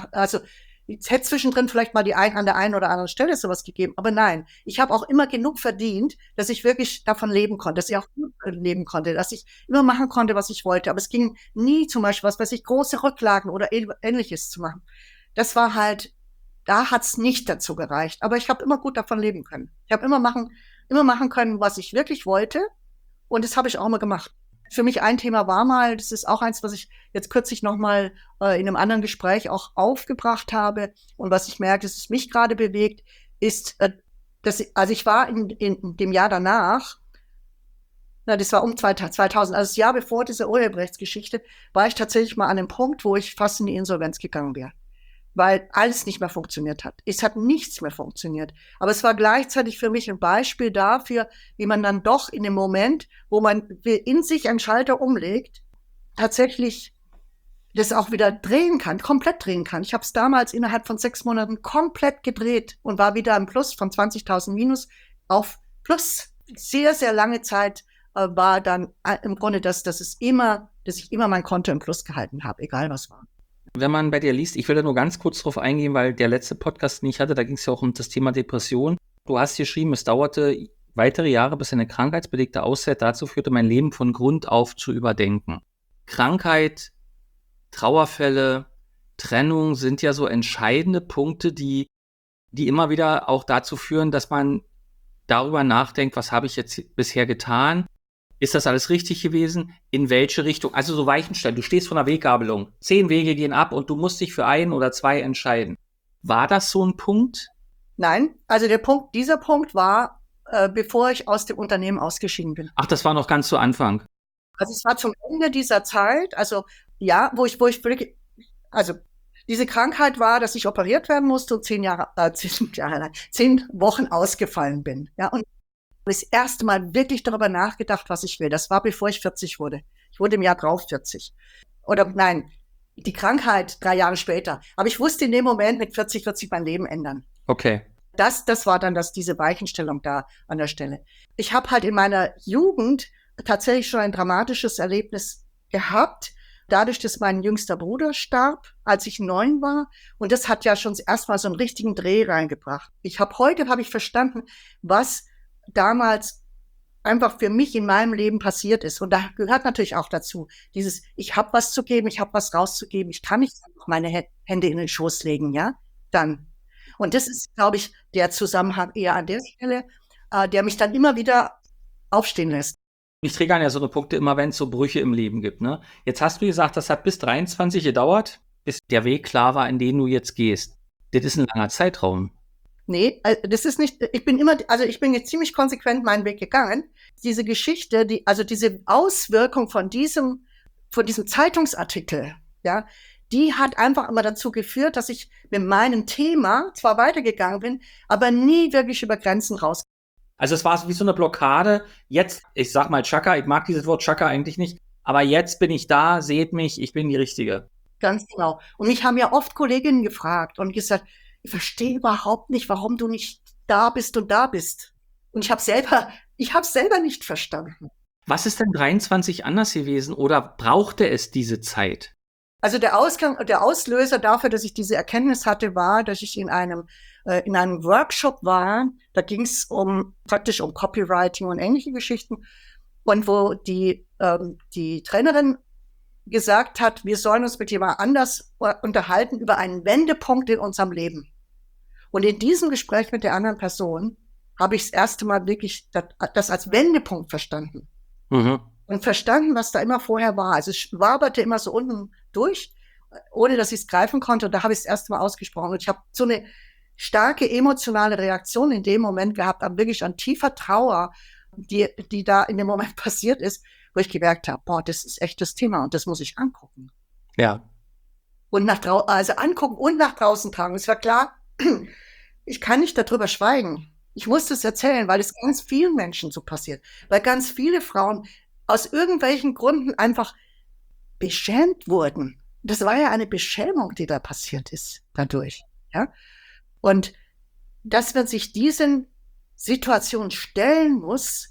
es hätte zwischendrin vielleicht mal an der einen oder anderen Stelle sowas gegeben, aber nein. Ich habe auch immer genug verdient, dass ich wirklich davon leben konnte, dass ich auch gut leben konnte, dass ich immer machen konnte, was ich wollte. Aber es ging nie zum Beispiel, große Rücklagen oder Ähnliches zu machen. Das war halt, da hat es nicht dazu gereicht. Aber ich habe immer gut davon leben können. Ich habe immer machen können, was ich wirklich wollte. Und das habe ich auch immer gemacht. Für mich ein Thema war mal, das ist auch eins, was ich jetzt kürzlich noch mal in einem anderen Gespräch auch aufgebracht habe und was ich merke, dass es mich gerade bewegt, ist, ich war in dem Jahr danach, das war um 2000, also das Jahr bevor diese Urheberrechtsgeschichte, war ich tatsächlich mal an einem Punkt, wo ich fast in die Insolvenz gegangen wäre, weil alles nicht mehr funktioniert hat. Es hat nichts mehr funktioniert. Aber es war gleichzeitig für mich ein Beispiel dafür, wie man dann doch in dem Moment, wo man in sich einen Schalter umlegt, tatsächlich das auch wieder komplett drehen kann. Ich habe es damals innerhalb von 6 Monaten komplett gedreht und war wieder im Plus von 20.000 Minus auf Plus. Sehr, sehr lange Zeit war dann im Grunde dass ich immer mein Konto im Plus gehalten habe, egal was war. Wenn man bei dir liest, ich will da nur ganz kurz drauf eingehen, weil der letzte Podcast, den ich hatte, da ging es ja auch um das Thema Depression. Du hast geschrieben, es dauerte weitere Jahre, bis eine krankheitsbedingte Auszeit dazu führte, mein Leben von Grund auf zu überdenken. Krankheit, Trauerfälle, Trennung sind ja so entscheidende Punkte, die immer wieder auch dazu führen, dass man darüber nachdenkt, was habe ich jetzt bisher getan? Ist das alles richtig gewesen? In welche Richtung? Also so Weichenstellung. Du stehst vor einer Weggabelung. 10 Wege gehen ab und du musst dich für 1 oder 2 entscheiden. War das so ein Punkt? Nein, also dieser Punkt war, bevor ich aus dem Unternehmen ausgeschieden bin. Ach, das war noch ganz zu Anfang. Also es war zum Ende dieser Zeit, also ja, wo ich wirklich, also diese Krankheit war, dass ich operiert werden musste und 10 Wochen ausgefallen bin. Ja, und das erste Mal wirklich darüber nachgedacht, was ich will. Das war, bevor ich 40 wurde. Ich wurde im Jahr drauf 40. Oder nein, die Krankheit 3 Jahre später. Aber ich wusste in dem Moment, mit 40 wird sich mein Leben ändern. Okay. Das war dann diese Weichenstellung da an der Stelle. Ich habe halt in meiner Jugend tatsächlich schon ein dramatisches Erlebnis gehabt, dadurch, dass mein jüngster Bruder starb, als ich 9 war. Und das hat ja schon erstmal so einen richtigen Dreh reingebracht. Heute habe ich verstanden, was damals einfach für mich in meinem Leben passiert ist. Und da gehört natürlich auch dazu, ich habe was zu geben, ich habe was rauszugeben, ich kann nicht einfach meine Hände in den Schoß legen, ja, dann. Und das ist, glaube ich, der Zusammenhang eher an der Stelle, der mich dann immer wieder aufstehen lässt. Ich triggern ja so eine Punkte immer, wenn es so Brüche im Leben gibt, ne? Jetzt hast du gesagt, das hat bis 23 gedauert, bis der Weg klar war, in den du jetzt gehst. Das ist ein langer Zeitraum. Nee, das ist nicht, ich bin jetzt ziemlich konsequent meinen Weg gegangen. Diese Geschichte, diese Auswirkung von diesem Zeitungsartikel, ja, die hat einfach immer dazu geführt, dass ich mit meinem Thema zwar weitergegangen bin, aber nie wirklich über Grenzen raus. Also es war wie so eine Blockade. Jetzt, ich sag mal Chaka, ich mag dieses Wort Chaka eigentlich nicht, aber jetzt bin ich da, seht mich, ich bin die Richtige. Ganz genau. Und mich haben ja oft Kolleginnen gefragt und gesagt, ich verstehe überhaupt nicht, warum du nicht da bist und da bist. Und ich habe selber nicht verstanden. Was ist denn 23 anders gewesen oder brauchte es diese Zeit? Also der Auslöser dafür, dass ich diese Erkenntnis hatte, war, dass ich in einem Workshop war. Da ging es praktisch um Copywriting und ähnliche Geschichten. Und wo die Trainerin gesagt hat, wir sollen uns mit jemand anders unterhalten über einen Wendepunkt in unserem Leben. Und in diesem Gespräch mit der anderen Person habe ich das erste Mal wirklich das als Wendepunkt verstanden. Mhm. Und verstanden, was da immer vorher war. Also es waberte immer so unten durch, ohne dass ich es greifen konnte. Und da habe ich es das erste Mal ausgesprochen. Und ich habe so eine starke emotionale Reaktion in dem Moment gehabt, wirklich an tiefer Trauer, die da in dem Moment passiert ist, wo ich gemerkt habe, boah, das ist echt das Thema und das muss ich angucken. Ja. Und angucken und nach draußen tragen. Es war klar, ich kann nicht darüber schweigen. Ich muss das erzählen, weil es ganz vielen Menschen so passiert. Weil ganz viele Frauen aus irgendwelchen Gründen einfach beschämt wurden. Das war ja eine Beschämung, die da passiert ist dadurch. Ja? Und dass man sich diesen Situationen stellen muss,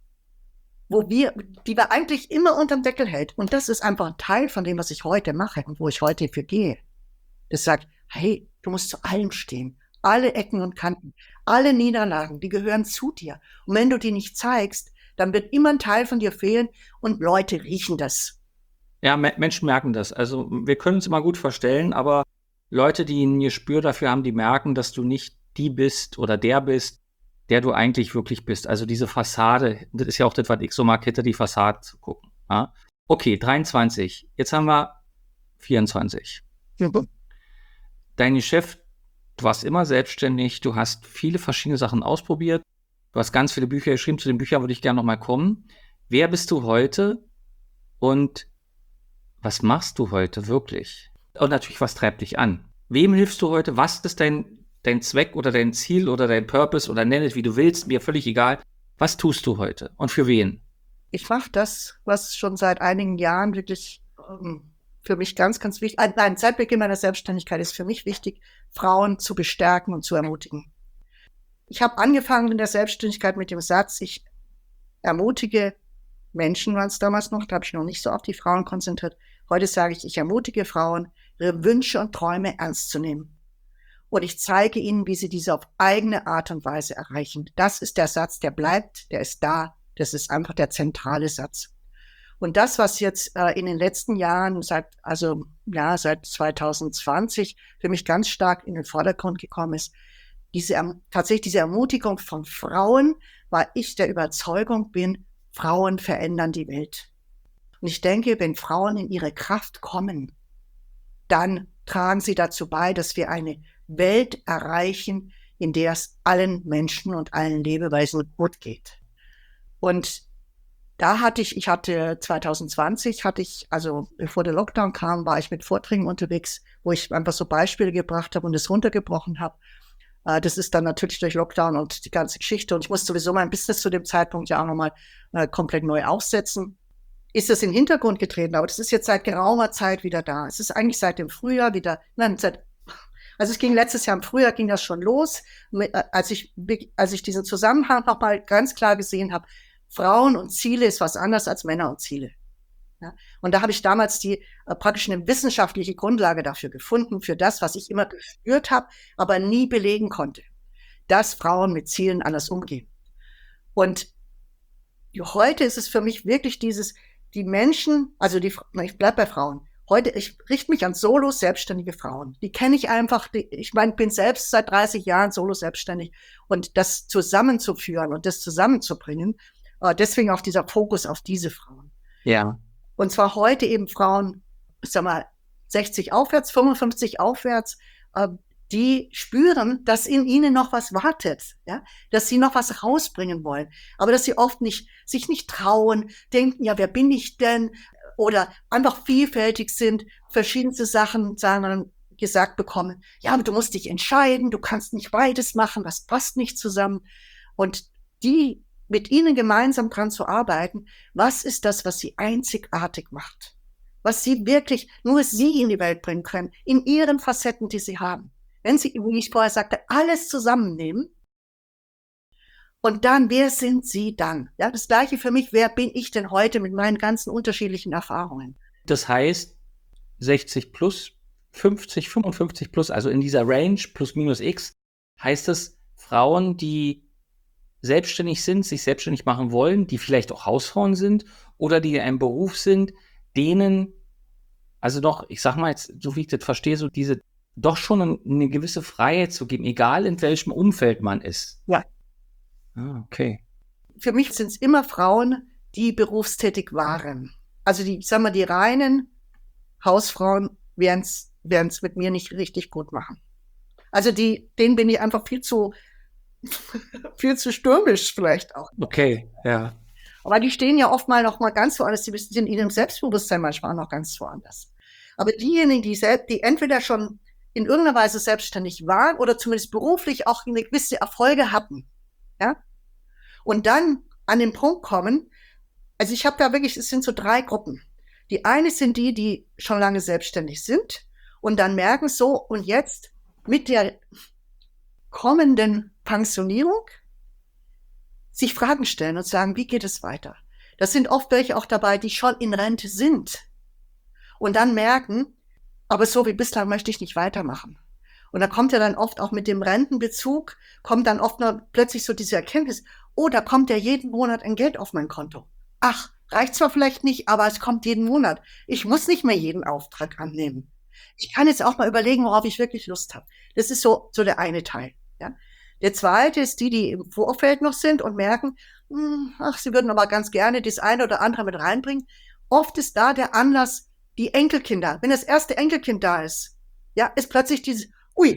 die wir eigentlich immer unterm Deckel hält. Und das ist einfach ein Teil von dem, was ich heute mache und wo ich heute für gehe. Das sagt, hey, du musst zu allem stehen. Alle Ecken und Kanten, alle Niederlagen, die gehören zu dir. Und wenn du die nicht zeigst, dann wird immer ein Teil von dir fehlen und Leute riechen das. Ja, Menschen merken das. Also wir können es immer gut verstellen, aber Leute, die ein Gespür dafür haben, die merken, dass du nicht die bist oder der bist, der du eigentlich wirklich bist. Also diese Fassade, das ist ja auch das, was ich so mag, hinter die Fassade zu gucken. Ja? Okay, 23. Jetzt haben wir 24. Mhm. Dein Geschäft, du warst immer selbstständig, du hast viele verschiedene Sachen ausprobiert, du hast ganz viele Bücher geschrieben, zu den Büchern würde ich gerne nochmal kommen. Wer bist du heute und was machst du heute wirklich? Und natürlich, was treibt dich an? Wem hilfst du heute? Was ist dein Zweck oder dein Ziel oder dein Purpose oder nenn es, wie du willst, mir völlig egal. Was tust du heute und für wen? Ich mache das, was schon seit einigen Jahren wirklich für mich ganz, ganz wichtig, seit Beginn meiner Selbstständigkeit ist für mich wichtig, Frauen zu bestärken und zu ermutigen. Ich habe angefangen in der Selbstständigkeit mit dem Satz, ich ermutige Menschen, waren es damals noch, da habe ich noch nicht so auf die Frauen konzentriert. Heute sage ich ermutige Frauen, ihre Wünsche und Träume ernst zu nehmen. Und ich zeige ihnen, wie sie diese auf eigene Art und Weise erreichen. Das ist der Satz, der bleibt, der ist da. Das ist einfach der zentrale Satz. Und das, was jetzt in den letzten Jahren, seit 2020 für mich ganz stark in den Vordergrund gekommen ist, tatsächlich diese Ermutigung von Frauen, weil ich der Überzeugung bin, Frauen verändern die Welt. Und ich denke, wenn Frauen in ihre Kraft kommen, dann tragen sie dazu bei, dass wir eine Welt erreichen, in der es allen Menschen und allen Lebewesen gut geht. Und Da hatte ich 2020 also bevor der Lockdown kam, war ich mit Vorträgen unterwegs, wo ich einfach so Beispiele gebracht habe und es runtergebrochen habe. Das ist dann natürlich durch Lockdown und die ganze Geschichte. Und ich musste sowieso mein Business zu dem Zeitpunkt ja auch nochmal komplett neu aufsetzen. Ist das in den Hintergrund getreten, aber das ist jetzt seit geraumer Zeit wieder da. Es ist eigentlich seit dem Frühjahr wieder, also es ging letztes Jahr im Frühjahr, ging das schon los, als ich diesen Zusammenhang nochmal ganz klar gesehen habe, Frauen und Ziele ist was anderes als Männer und Ziele. Ja? Und da habe ich damals praktisch eine wissenschaftliche Grundlage dafür gefunden, für das, was ich immer gespürt habe, aber nie belegen konnte, dass Frauen mit Zielen anders umgehen. Und heute ist es für mich wirklich die Menschen, also ich bleibe bei Frauen. Heute, ich richte mich an solo selbstständige Frauen. Die kenne ich einfach, ich bin selbst seit 30 Jahren solo selbstständig und das zusammenzuführen und das zusammenzubringen, deswegen auch dieser Fokus auf diese Frauen. Ja. Und zwar heute eben Frauen, ich sag mal, 60 aufwärts, 55 aufwärts, die spüren, dass in ihnen noch was wartet, ja, dass sie noch was rausbringen wollen, aber dass sie oft sich nicht trauen, denken, ja, wer bin ich denn? Oder einfach vielfältig sind, verschiedenste Sachen gesagt bekommen. Ja, aber du musst dich entscheiden, du kannst nicht beides machen, das passt nicht zusammen. Und mit ihnen gemeinsam dran zu arbeiten, was ist das, was sie einzigartig macht? Was sie wirklich nur sie in die Welt bringen können, in ihren Facetten, die sie haben. Wenn sie, wie ich vorher sagte, alles zusammennehmen und dann, wer sind sie dann? Ja, das Gleiche für mich, wer bin ich denn heute mit meinen ganzen unterschiedlichen Erfahrungen? Das heißt, 60 plus, 50, 55 plus, also in dieser Range plus minus X, heißt es Frauen, die selbstständig sind, sich selbstständig machen wollen, die vielleicht auch Hausfrauen sind oder die in einem Beruf sind, denen, also doch, ich sag mal jetzt, so wie ich das verstehe, so diese doch schon eine gewisse Freiheit zu geben, egal in welchem Umfeld man ist. Ja. Ah, okay. Für mich sind es immer Frauen, die berufstätig waren. Also die reinen Hausfrauen werden es mit mir nicht richtig gut machen. Also denen bin ich einfach viel zu stürmisch vielleicht auch. Okay, ja. Aber die stehen ja oft noch mal ganz woanders, die sind in ihrem Selbstbewusstsein manchmal noch ganz woanders. Aber diejenigen, die entweder schon in irgendeiner Weise selbstständig waren oder zumindest beruflich auch eine gewisse Erfolge hatten, ja, und dann an den Punkt kommen, also ich habe da wirklich, es sind so 3 Gruppen. Die eine sind die schon lange selbstständig sind und dann merken so, und jetzt mit der kommenden Pensionierung sich Fragen stellen und sagen, wie geht es weiter? Das sind oft welche auch dabei, die schon in Rente sind und dann merken, aber so wie bislang möchte ich nicht weitermachen. Und da kommt ja dann oft auch mit dem Rentenbezug, kommt dann oft noch plötzlich so diese Erkenntnis, oh, da kommt ja jeden Monat ein Geld auf mein Konto. Ach, reicht zwar vielleicht nicht, aber es kommt jeden Monat. Ich muss nicht mehr jeden Auftrag annehmen. Ich kann jetzt auch mal überlegen, worauf ich wirklich Lust habe. Das ist so der eine Teil. Ja. Der zweite ist die im Vorfeld noch sind und merken, sie würden aber ganz gerne das eine oder andere mit reinbringen. Oft ist da der Anlass, die Enkelkinder. Wenn das erste Enkelkind da ist, ja, ist plötzlich dieses,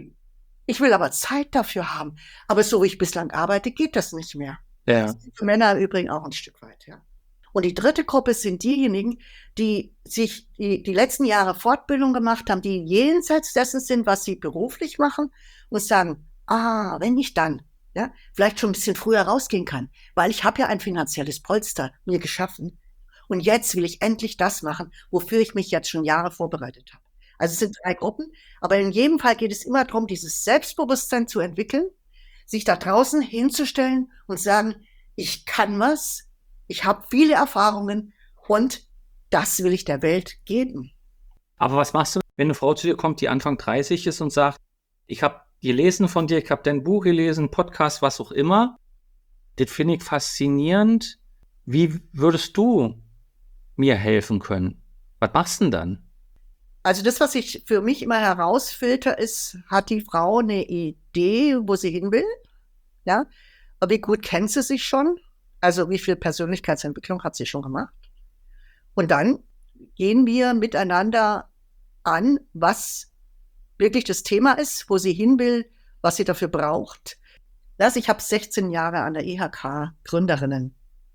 ich will aber Zeit dafür haben. Aber so wie ich bislang arbeite, geht das nicht mehr. Ja. Das ist für Männer im Übrigen auch ein Stück weit, ja. Und die dritte Gruppe sind diejenigen, die sich die letzten Jahre Fortbildung gemacht haben, die jenseits dessen sind, was sie beruflich machen und sagen, wenn ich dann, ja, vielleicht schon ein bisschen früher rausgehen kann, weil ich habe ja ein finanzielles Polster mir geschaffen und jetzt will ich endlich das machen, wofür ich mich jetzt schon Jahre vorbereitet habe. Also es sind 3 Gruppen, aber in jedem Fall geht es immer darum, dieses Selbstbewusstsein zu entwickeln, sich da draußen hinzustellen und sagen, ich kann was, ich habe viele Erfahrungen und das will ich der Welt geben. Aber was machst du, wenn eine Frau zu dir kommt, die Anfang 30 ist und sagt, ich habe gelesen von dir, ich habe dein Buch gelesen, Podcast, was auch immer. Das finde ich faszinierend. Wie würdest du mir helfen können? Was machst du denn dann? Also das, was ich für mich immer herausfilter, ist, hat die Frau eine Idee, wo sie hin will? Ja? Aber wie gut kennt sie sich schon? Also wie viel Persönlichkeitsentwicklung hat sie schon gemacht? Und dann gehen wir miteinander an, was wirklich das Thema ist, wo sie hin will, was sie dafür braucht. Ich habe 16 Jahre an der IHK Gründerinnenkurs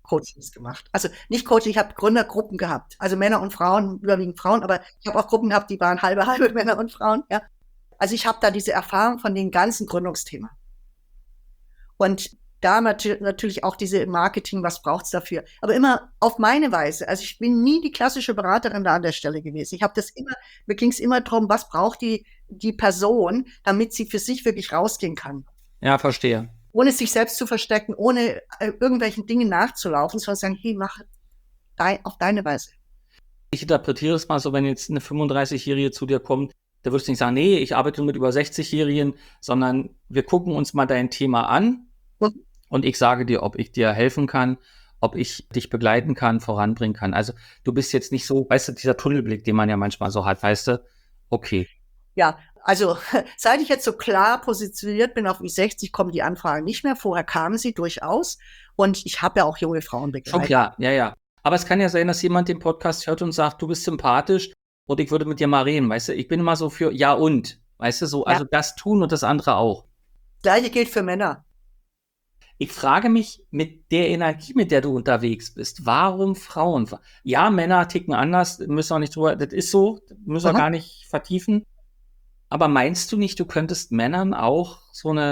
Coachings gemacht. Also nicht Coaching, ich habe Gründergruppen gehabt. Also Männer und Frauen, überwiegend Frauen, aber ich habe auch Gruppen gehabt, die waren halbe Männer und Frauen. Ja. Also ich habe da diese Erfahrung von den ganzen Gründungsthemen. Und da natürlich auch diese Marketing, was braucht's dafür? Aber immer auf meine Weise. Also ich bin nie die klassische Beraterin da an der Stelle gewesen. Mir ging's immer darum, was braucht die Person, damit sie für sich wirklich rausgehen kann. Ja, verstehe. Ohne sich selbst zu verstecken, ohne irgendwelchen Dingen nachzulaufen, sondern sagen, hey, mach auf deine Weise. Ich interpretiere es mal so, wenn jetzt eine 35-Jährige zu dir kommt, da würdest du nicht sagen, nee, ich arbeite nur mit über 60-Jährigen, sondern wir gucken uns mal dein Thema an. Und ich sage dir, ob ich dir helfen kann, ob ich dich begleiten kann, voranbringen kann. Also du bist jetzt nicht so, weißt du, dieser Tunnelblick, den man ja manchmal so hat, weißt du, okay. Ja, also seit ich jetzt so klar positioniert bin auf Ü60, kommen die Anfragen nicht mehr. Vorher kamen sie durchaus und ich habe ja auch junge Frauen begleitet. Schon klar, ja. Aber es kann ja sein, dass jemand den Podcast hört und sagt, du bist sympathisch und ich würde mit dir mal reden, weißt du. Ich bin immer so für ja und, weißt du, so, also das tun und das andere auch. Das Gleiche gilt für Männer. Ich frage mich mit der Energie, mit der du unterwegs bist, warum Frauen? Ja, Männer ticken anders, müssen wir nicht drüber, das ist so, müssen wir gar nicht vertiefen. Aber meinst du nicht, du könntest Männern auch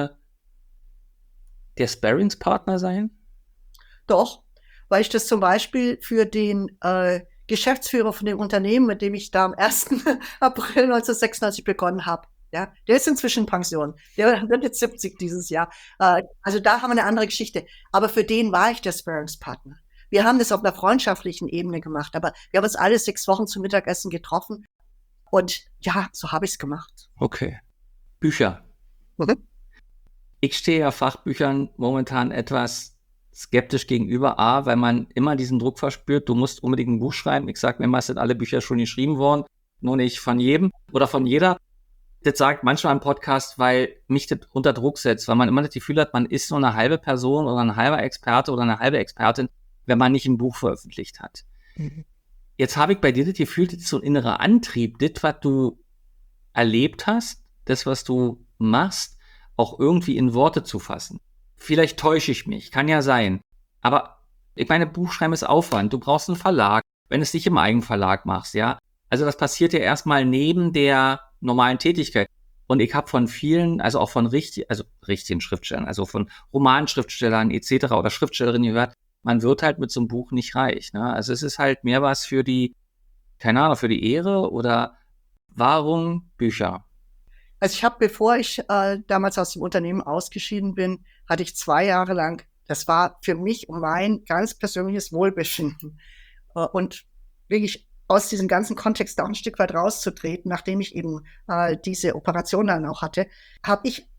der Sparringspartner sein? Doch, weil ich das zum Beispiel für den Geschäftsführer von dem Unternehmen, mit dem ich da am 1. April 1996 begonnen habe, ja, der ist inzwischen in Pension. Der wird jetzt 70 dieses Jahr. Also da haben wir eine andere Geschichte. Aber für den war ich der Sparringspartner. Wir haben das auf einer freundschaftlichen Ebene gemacht, aber wir haben uns alle 6 Wochen zum Mittagessen getroffen. Und ja, so habe ich es gemacht. Okay. Bücher. Ich stehe ja Fachbüchern momentan etwas skeptisch gegenüber. A, weil man immer diesen Druck verspürt, du musst unbedingt ein Buch schreiben. Ich sage mir immer, es sind alle Bücher schon geschrieben worden, nur nicht von jedem oder von jeder. Das sagt manchmal im Podcast, weil mich das unter Druck setzt, weil man immer das Gefühl hat, man ist nur eine halbe Person oder ein halber Experte oder eine halbe Expertin, wenn man nicht ein Buch veröffentlicht hat. Jetzt habe ich bei dir das Gefühl, das ist so ein innerer Antrieb, das, was du erlebt hast, das, was du machst, auch irgendwie in Worte zu fassen. Vielleicht täusche ich mich, kann ja sein. Aber ich meine, Buchschreiben ist Aufwand. Du brauchst einen Verlag, wenn du es nicht im Eigenverlag machst, ja. Also das passiert ja erstmal neben der normalen Tätigkeit. Und ich habe von vielen, also auch von richtigen Schriftstellern, also von Romanschriftstellern etc. oder Schriftstellerinnen gehört, man wird halt mit so einem Buch nicht reich. Ne? Also es ist halt mehr was für die, keine Ahnung, für die Ehre oder warum Bücher? Also ich habe, bevor ich damals aus dem Unternehmen ausgeschieden bin, hatte ich 2 Jahre lang, das war für mich und mein ganz persönliches Wohlbefinden. Und wirklich aus diesem ganzen Kontext auch ein Stück weit rauszutreten, nachdem ich eben diese Operation dann auch hatte, habe ich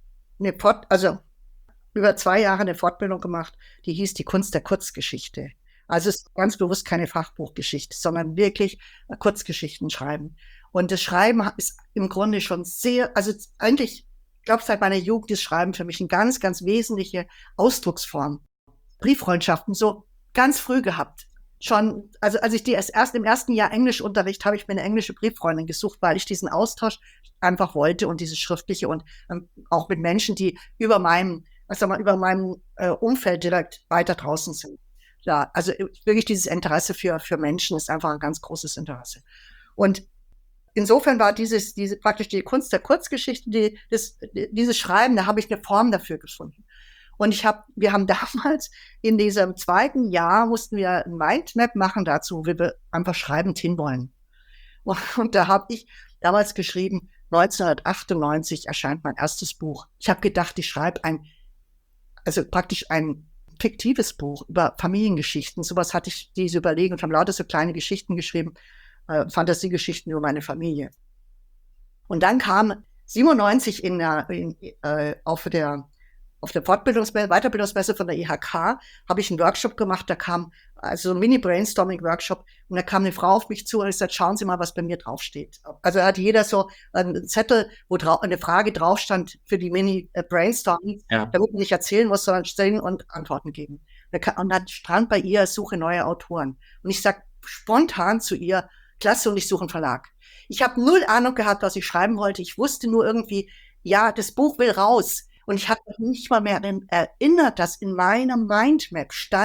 über 2 Jahre eine Fortbildung gemacht, die hieß die Kunst der Kurzgeschichte. Also es ist ganz bewusst keine Fachbuchgeschichte, sondern wirklich Kurzgeschichten schreiben. Und das Schreiben ist im Grunde schon also eigentlich, ich glaube, seit meiner Jugend ist Schreiben für mich eine ganz, ganz wesentliche Ausdrucksform. Brieffreundschaften so ganz früh gehabt. Schon, also als ich erst im ersten Jahr Englischunterricht habe ich mir eine englische Brieffreundin gesucht, weil ich diesen Austausch einfach wollte und dieses Schriftliche und auch mit Menschen, die über meinem Umfeld direkt weiter draußen sind. Ja, also wirklich dieses Interesse für Menschen ist einfach ein ganz großes Interesse. Und insofern war praktisch die Kunst der Kurzgeschichte, dieses Schreiben, da habe ich eine Form dafür gefunden. Und wir haben damals in diesem 2. Jahr mussten wir ein Mindmap machen dazu, wie wir einfach schreibend hinwollen. Und da habe ich damals geschrieben, 1998 erscheint mein erstes Buch. Ich habe gedacht, ich schreibe praktisch ein fiktives Buch über Familiengeschichten. Sowas hatte ich diese überlegen und haben lauter so kleine Geschichten geschrieben, Fantasiegeschichten über meine Familie. Und dann kam 97 auf der Weiterbildungsmesse von der IHK habe ich einen Workshop gemacht, da kam also ein Mini-Brainstorming-Workshop und da kam eine Frau auf mich zu und ich sagte, schauen Sie mal, was bei mir draufsteht. Also da hat jeder so einen Zettel, wo eine Frage drauf stand für die Mini-Brainstorming, damit man nicht erzählen muss, sondern stellen und Antworten geben. Und dann stand bei ihr, suche neue Autoren. Und ich sag spontan zu ihr, klasse, und ich suche einen Verlag. Ich habe 0 Ahnung gehabt, was ich schreiben wollte. Ich wusste nur irgendwie, ja, das Buch will raus. Und ich habe mich nicht mal mehr erinnert, dass in meiner Mindmap stand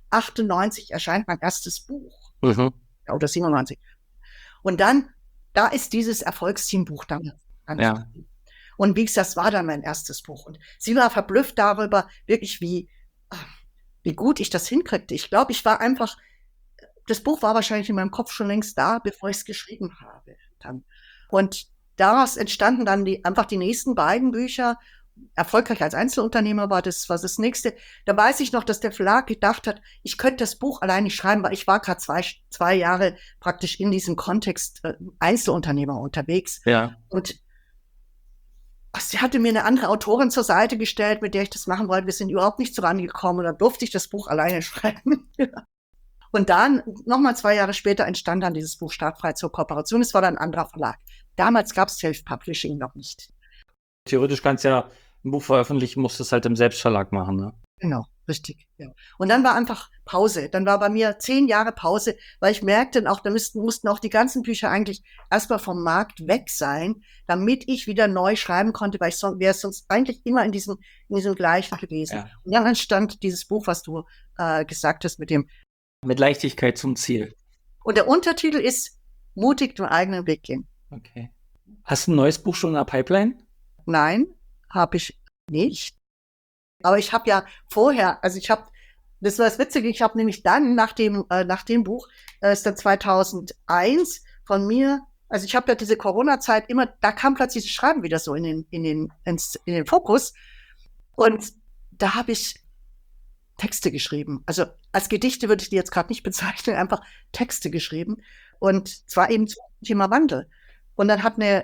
98 erscheint mein erstes Buch. Mhm. Oder 97. Und dann, da ist dieses Erfolgsteambuch dann. Ja. Und wie gesagt, das war dann mein erstes Buch. Und sie war verblüfft darüber, wirklich wie gut ich das hinkriegte. Ich glaube, das Buch war wahrscheinlich in meinem Kopf schon längst da, bevor ich es geschrieben habe. Dann. Und daraus entstanden dann einfach die nächsten beiden Bücher. Erfolgreich als Einzelunternehmer war das nächste. Da weiß ich noch, dass der Verlag gedacht hat, ich könnte das Buch allein nicht schreiben, weil ich war gerade zwei Jahre praktisch in diesem Kontext Einzelunternehmer unterwegs. Ja. Und sie hatte mir eine andere Autorin zur Seite gestellt, mit der ich das machen wollte. Wir sind überhaupt nicht zurangekommen und dann durfte ich das Buch alleine schreiben. Und dann, nochmal 2 Jahre später, entstand dann dieses Buch Startfrei zur Kooperation. Es war dann ein anderer Verlag. Damals gab es Self-Publishing noch nicht. Theoretisch kannst du ja ein Buch veröffentlichen, musst es halt im Selbstverlag machen, ne? Genau, richtig. Ja. Und dann war einfach Pause. Dann war bei mir 10 Jahre Pause, weil ich merkte, da mussten auch die ganzen Bücher eigentlich erstmal vom Markt weg sein, damit ich wieder neu schreiben konnte, weil ich wäre sonst eigentlich immer in diesem gleichen gewesen. Ja. Und dann entstand dieses Buch, was du gesagt hast, mit Leichtigkeit zum Ziel. Und der Untertitel ist Mutig den eigenen Weg gehen. Okay. Hast du ein neues Buch schon in der Pipeline? Nein, habe ich nicht. Aber ich habe ja vorher, das war das Witzige, ich habe nämlich dann nach dem Buch, ist dann 2001 von mir, also ich habe ja diese Corona-Zeit immer, da kam plötzlich das Schreiben wieder so in den Fokus. Und da habe ich Texte geschrieben. Also als Gedichte würde ich die jetzt gerade nicht bezeichnen, einfach Texte geschrieben. Und zwar eben zum Thema Wandel. Und dann hat eine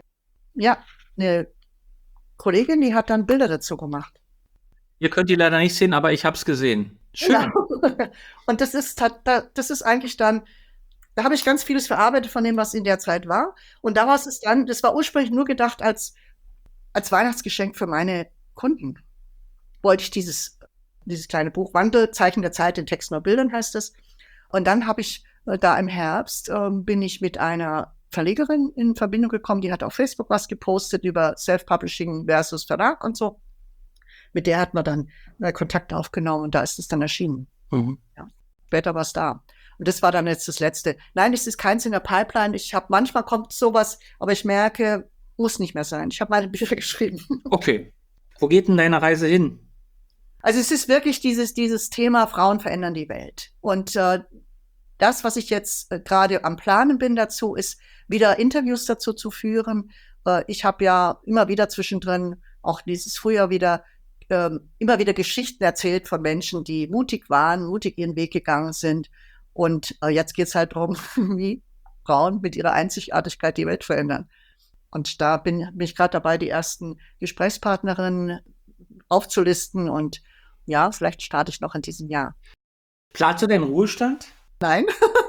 Kollegin, die hat dann Bilder dazu gemacht. Ihr könnt die leider nicht sehen, aber ich habe es gesehen. Schön. Ja. Und das ist eigentlich dann, da habe ich ganz vieles verarbeitet von dem, was in der Zeit war. Und daraus ist dann, das war ursprünglich nur gedacht als Weihnachtsgeschenk für meine Kunden. Wollte ich dieses kleine Buch Wandel, Zeichen der Zeit in Texten und Bildern heißt es. Und dann habe ich da im Herbst, bin ich mit einer Verlegerin in Verbindung gekommen, die hat auf Facebook was gepostet über Self-Publishing versus Verlag und so. Mit der hat man dann Kontakt aufgenommen und da ist es dann erschienen. Mhm. Ja. Später war es da. Und das war dann jetzt das Letzte. Nein, es ist keins in der Pipeline. Manchmal kommt sowas, aber ich merke, muss nicht mehr sein. Ich habe meine Bücher geschrieben. Okay. Wo geht denn deine Reise hin? Also es ist wirklich dieses Thema, Frauen verändern die Welt. Und das, was ich jetzt gerade am Planen bin dazu, ist wieder Interviews dazu zu führen. Ich habe ja immer wieder zwischendrin, auch dieses Frühjahr wieder, immer wieder Geschichten erzählt von Menschen, die mutig waren, mutig ihren Weg gegangen sind. Und jetzt geht es halt darum, wie Frauen mit ihrer Einzigartigkeit die Welt verändern. Und da bin ich gerade dabei, die ersten Gesprächspartnerinnen aufzulisten. Und ja, vielleicht starte ich noch in diesem Jahr. Planst du den Ruhestand? Nein.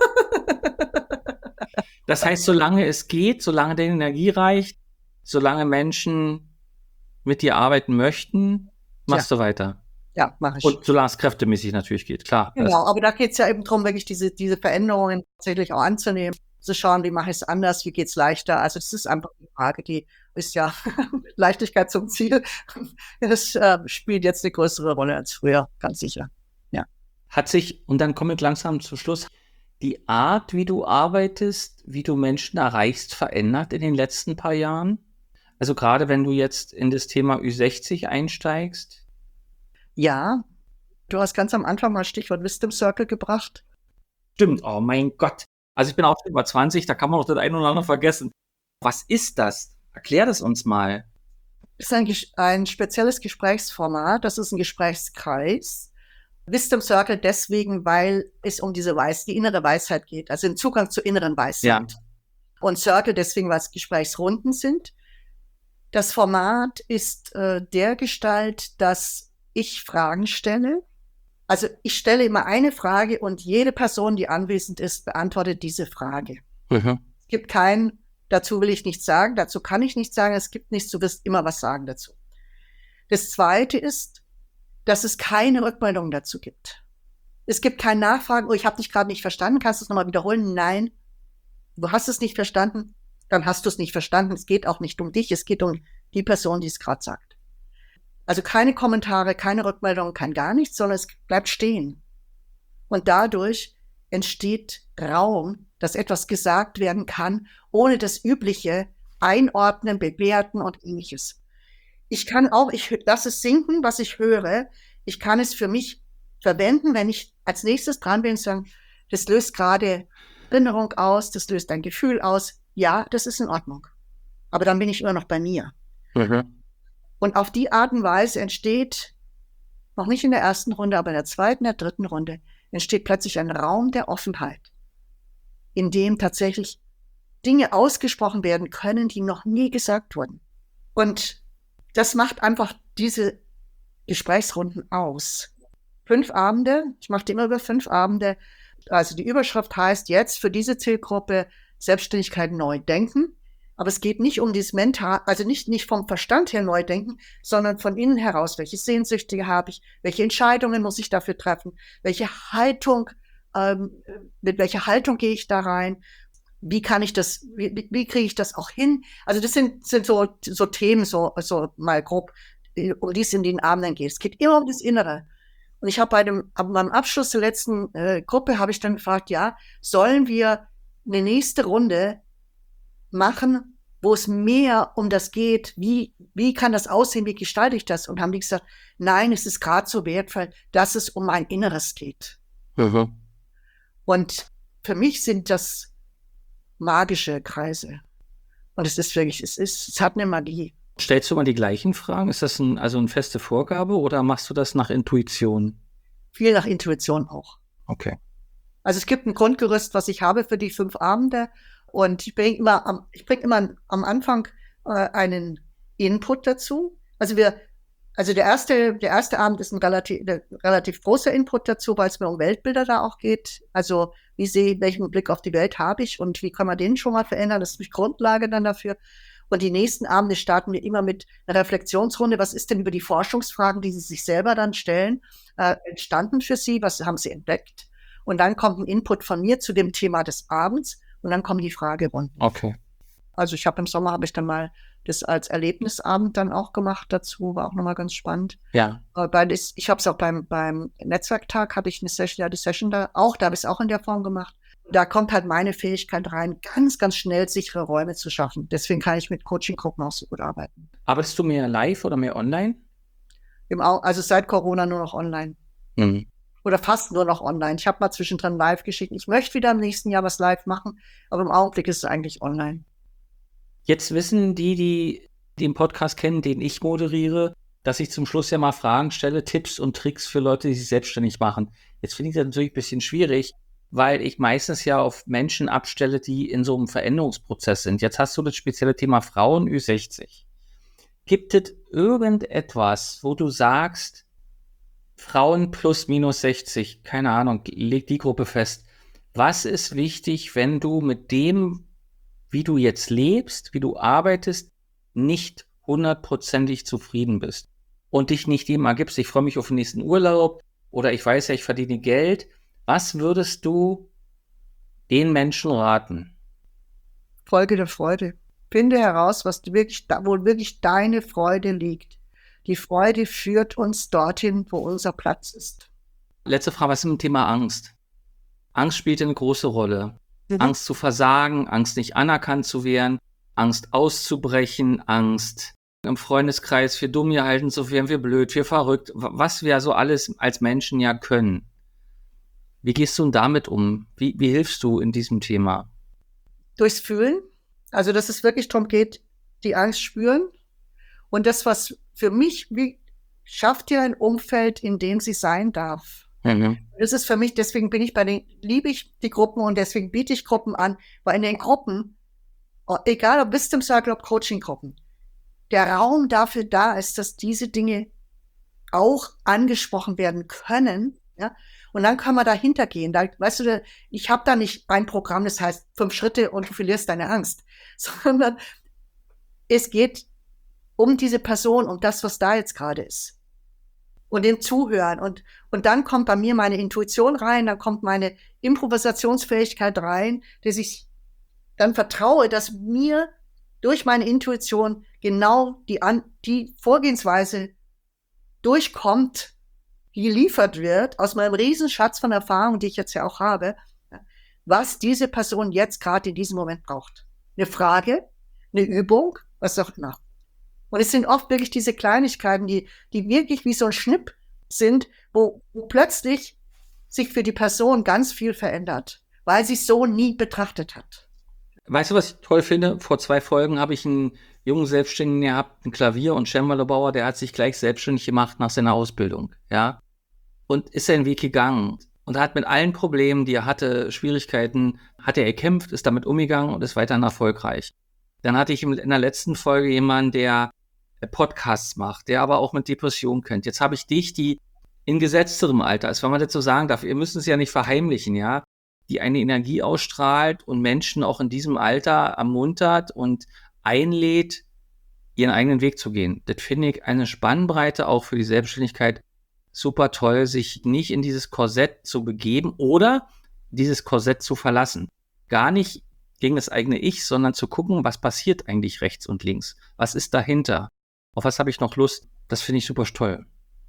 Das heißt, solange es geht, solange deine Energie reicht, solange Menschen mit dir arbeiten möchten, machst du weiter. Ja, mache ich. Und solange es kräftemäßig natürlich geht, klar. Genau, aber da geht es ja eben darum, wirklich diese Veränderungen tatsächlich auch anzunehmen, zu schauen, wie mache ich es anders, wie geht es leichter. Also das ist einfach eine Frage, die ist ja Leichtigkeit zum Ziel. Das spielt jetzt eine größere Rolle als früher, ganz sicher. Ja. Hat sich, und dann kommen wir langsam zum Schluss, die Art, wie du arbeitest, wie du Menschen erreichst, verändert in den letzten paar Jahren? Also gerade wenn du jetzt in das Thema Ü60 einsteigst? Ja, du hast ganz am Anfang mal Stichwort Wisdom Circle gebracht. Stimmt, oh mein Gott. Also ich bin auch schon über 20, da kann man noch das eine oder andere vergessen. Was ist das? Erklär das uns mal. Das ist ein spezielles Gesprächsformat, das ist ein Gesprächskreis. Wisdom Circle deswegen, weil es um die innere Weisheit geht, also den Zugang zur inneren Weisheit. Ja. Und Circle deswegen, weil es Gesprächsrunden sind. Das Format ist dergestalt, dass ich Fragen stelle. Also ich stelle immer eine Frage und jede Person, die anwesend ist, beantwortet diese Frage. Mhm. Es gibt dazu will ich nichts sagen, dazu kann ich nichts sagen, es gibt nichts, du wirst immer was sagen dazu. Das Zweite ist, dass es keine Rückmeldung dazu gibt. Es gibt kein Nachfragen, ich habe dich gerade nicht verstanden, kannst du es nochmal wiederholen? Nein, du hast es nicht verstanden, dann hast du es nicht verstanden. Es geht auch nicht um dich, es geht um die Person, die es gerade sagt. Also keine Kommentare, keine Rückmeldung, kein gar nichts, sondern es bleibt stehen. Und dadurch entsteht Raum, dass etwas gesagt werden kann, ohne das übliche Einordnen, Bewerten und Ähnliches. Ich lasse es sinken, was ich höre. Ich kann es für mich verwenden, wenn ich als nächstes dran bin und sagen, das löst gerade Erinnerung aus, das löst ein Gefühl aus. Ja, das ist in Ordnung. Aber dann bin ich immer noch bei mir. Mhm. Und auf die Art und Weise entsteht, noch nicht in der ersten Runde, aber in der zweiten, der dritten Runde, entsteht plötzlich ein Raum der Offenheit, in dem tatsächlich Dinge ausgesprochen werden können, die noch nie gesagt wurden. Und das macht einfach diese Gesprächsrunden aus. 5 Abende, ich mache die immer über 5 Abende. Also die Überschrift heißt jetzt für diese Zielgruppe Selbstständigkeit neu denken. Aber es geht nicht um dieses Mental, also nicht vom Verstand her neu denken, sondern von innen heraus. Welche Sehnsüchte habe ich? Welche Entscheidungen muss ich dafür treffen? Welche Haltung, mit welcher Haltung gehe ich da rein? Wie kann ich das, wie kriege ich das auch hin? Also das sind so Themen, so mal grob, um die es in den Abenden geht. Es geht immer um das Innere. Und ich habe beim Abschluss der letzten Gruppe habe ich dann gefragt, ja, sollen wir eine nächste Runde machen, wo es mehr um das geht, wie kann das aussehen, wie gestalte ich das? Und haben die gesagt, nein, es ist gerade so wertvoll, dass es um mein Inneres geht. Mhm. Und für mich sind das magische Kreise. Und es ist wirklich, es hat eine Magie. Stellst du mal die gleichen Fragen? Ist das eine feste Vorgabe oder machst du das nach Intuition? Viel nach Intuition auch. Okay. Also es gibt ein Grundgerüst, was ich habe für die 5 Abende. Und ich bringe immer am Anfang einen Input dazu. Also der erste Abend ist ein relativ großer Input dazu, weil es mir um Weltbilder da auch geht. Also welchen Blick auf die Welt habe ich und wie kann man den schon mal verändern? Das ist die Grundlage dann dafür. Und die nächsten Abende starten wir immer mit einer Reflexionsrunde. Was ist denn über die Forschungsfragen, die Sie sich selber dann stellen, entstanden für Sie? Was haben Sie entdeckt? Und dann kommt ein Input von mir zu dem Thema des Abends und dann kommen die Fragerunden. Okay. Also im Sommer habe ich dann mal das als Erlebnisabend dann auch gemacht dazu, war auch nochmal ganz spannend. Ja. Ich habe es auch beim Netzwerktag, hatte ich eine Session, die Session da habe ich es auch in der Form gemacht. Da kommt halt meine Fähigkeit rein, ganz, ganz schnell sichere Räume zu schaffen. Deswegen kann ich mit Coaching-Gruppen auch so gut arbeiten. Arbeitest du mehr live oder mehr online? Also seit Corona nur noch online. Mhm. Oder fast nur noch online. Ich habe mal zwischendrin live geschickt. Ich möchte wieder im nächsten Jahr was live machen, aber im Augenblick ist es eigentlich online. Jetzt wissen die den Podcast kennen, den ich moderiere, dass ich zum Schluss ja mal Fragen stelle, Tipps und Tricks für Leute, die sich selbstständig machen. Jetzt finde ich das natürlich ein bisschen schwierig, weil ich meistens ja auf Menschen abstelle, die in so einem Veränderungsprozess sind. Jetzt hast du das spezielle Thema Frauen Ü60. Gibt es irgendetwas, wo du sagst, Frauen plus minus 60, keine Ahnung, leg die Gruppe fest. Was ist wichtig, wenn du mit dem, wie du jetzt lebst, wie du arbeitest, nicht 100%ig zufrieden bist und dich nicht dem ergibst, ich freue mich auf den nächsten Urlaub oder ich weiß ja, ich verdiene Geld. Was würdest du den Menschen raten? Folge der Freude. Finde heraus, wo wirklich deine Freude liegt. Die Freude führt uns dorthin, wo unser Platz ist. Letzte Frage, was ist mit dem Thema Angst? Angst spielt eine große Rolle. Angst zu versagen, Angst nicht anerkannt zu werden, Angst auszubrechen, Angst im Freundeskreis für dumm gehalten zu werden, wir blöd, wir verrückt, was wir so alles als Menschen ja können. Wie gehst du damit um? Wie hilfst du in diesem Thema? Durchs Fühlen. Also, dass es wirklich darum geht, die Angst spüren. Und das, was für mich, schafft dir ein Umfeld, in dem sie sein darf. Mhm. Das ist für mich, deswegen liebe ich die Gruppen und deswegen biete ich Gruppen an, weil in den Gruppen, egal ob Wisdom Circle, ob Coaching-Gruppen, der Raum dafür da ist, dass diese Dinge auch angesprochen werden können, ja. Und dann kann man dahinter gehen. Weißt du, ich habe da nicht ein Programm, das heißt 5 Schritte und du verlierst deine Angst, sondern es geht um diese Person, um das, was da jetzt gerade ist. Und dem Zuhören. Und dann kommt bei mir meine Intuition rein, dann kommt meine Improvisationsfähigkeit rein, dass ich dann vertraue, dass mir durch meine Intuition genau die Vorgehensweise durchkommt, geliefert wird, aus meinem Riesenschatz von Erfahrung, die ich jetzt ja auch habe, was diese Person jetzt gerade in diesem Moment braucht. Eine Frage, eine Übung, was auch immer. Und es sind oft wirklich diese Kleinigkeiten, die wirklich wie so ein Schnipp sind, wo plötzlich sich für die Person ganz viel verändert, weil sie es so nie betrachtet hat. Weißt du, was ich toll finde? Vor 2 Folgen habe ich einen jungen Selbstständigen gehabt, einen Klavier- und Cembalo-Bauer, der hat sich gleich selbstständig gemacht nach seiner Ausbildung, ja. Und ist seinen Weg gegangen. Und hat mit allen Problemen, die er hatte, Schwierigkeiten, hat er erkämpft, ist damit umgegangen und ist weiterhin erfolgreich. Dann hatte ich in der letzten Folge jemanden, der Podcasts macht, der aber auch mit Depressionen kennt. Jetzt habe ich dich, die in gesetzterem Alter ist, wenn man das so sagen darf, ihr müsst es ja nicht verheimlichen, ja, die eine Energie ausstrahlt und Menschen auch in diesem Alter ermuntert und einlädt, ihren eigenen Weg zu gehen. Das finde ich eine Spannbreite auch für die Selbstständigkeit super toll, sich nicht in dieses Korsett zu begeben oder dieses Korsett zu verlassen. Gar nicht gegen das eigene Ich, sondern zu gucken, was passiert eigentlich rechts und links? Was ist dahinter? Auf was habe ich noch Lust? Das finde ich super toll.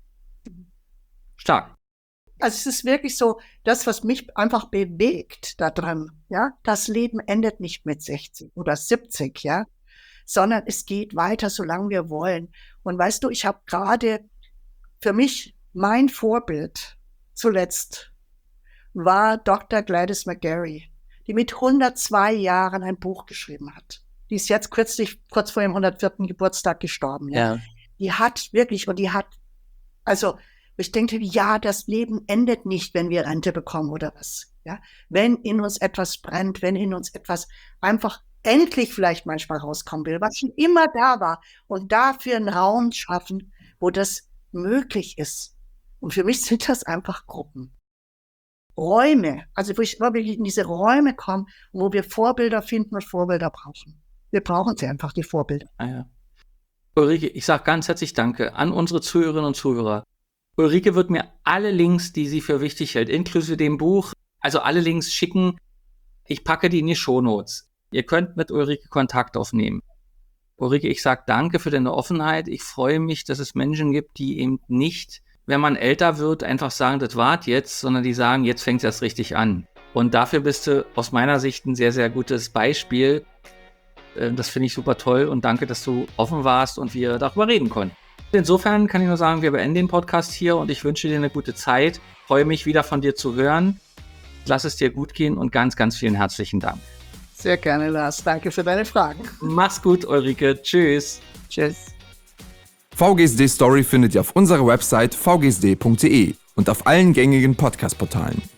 Stark. Also es ist wirklich so, das, was mich einfach bewegt da dran, ja, das Leben endet nicht mit 60 oder 70, ja, sondern es geht weiter, solange wir wollen. Und weißt du, ich habe gerade für mich mein Vorbild zuletzt war Dr. Gladys McGarey, die mit 102 Jahren ein Buch geschrieben hat. Die ist jetzt kürzlich, kurz vor ihrem 104. Geburtstag gestorben. Ja. Die hat wirklich, also ich denke, ja, das Leben endet nicht, wenn wir Rente bekommen oder was. Ja, wenn in uns etwas brennt, wenn in uns etwas einfach endlich vielleicht manchmal rauskommen will, was schon immer da war, und dafür einen Raum schaffen, wo das möglich ist. Und für mich sind das einfach Gruppen. Räume, also wo wir in diese Räume kommen, wo wir Vorbilder finden und Vorbilder brauchen. Wir brauchen sie einfach, die Vorbilder. Ja. Ulrike, ich sage ganz herzlich Danke an unsere Zuhörerinnen und Zuhörer. Ulrike wird mir alle Links, die sie für wichtig hält, inklusive dem Buch, also alle Links schicken. Ich packe die in die Shownotes. Ihr könnt mit Ulrike Kontakt aufnehmen. Ulrike, ich sage danke für deine Offenheit. Ich freue mich, dass es Menschen gibt, die eben nicht, wenn man älter wird, einfach sagen, das wart jetzt, sondern die sagen, jetzt fängt es erst richtig an. Und dafür bist du aus meiner Sicht ein sehr, sehr gutes Beispiel. Das finde ich super toll und danke, dass du offen warst und wir darüber reden konnten. Insofern kann ich nur sagen, wir beenden den Podcast hier und ich wünsche dir eine gute Zeit. Freue mich wieder von dir zu hören. Lass es dir gut gehen und ganz, ganz vielen herzlichen Dank. Sehr gerne, Lars. Danke für deine Fragen. Mach's gut, Ulrike. Tschüss. Tschüss. VGSD Story findet ihr auf unserer Website vgsd.de und auf allen gängigen Podcast-Portalen.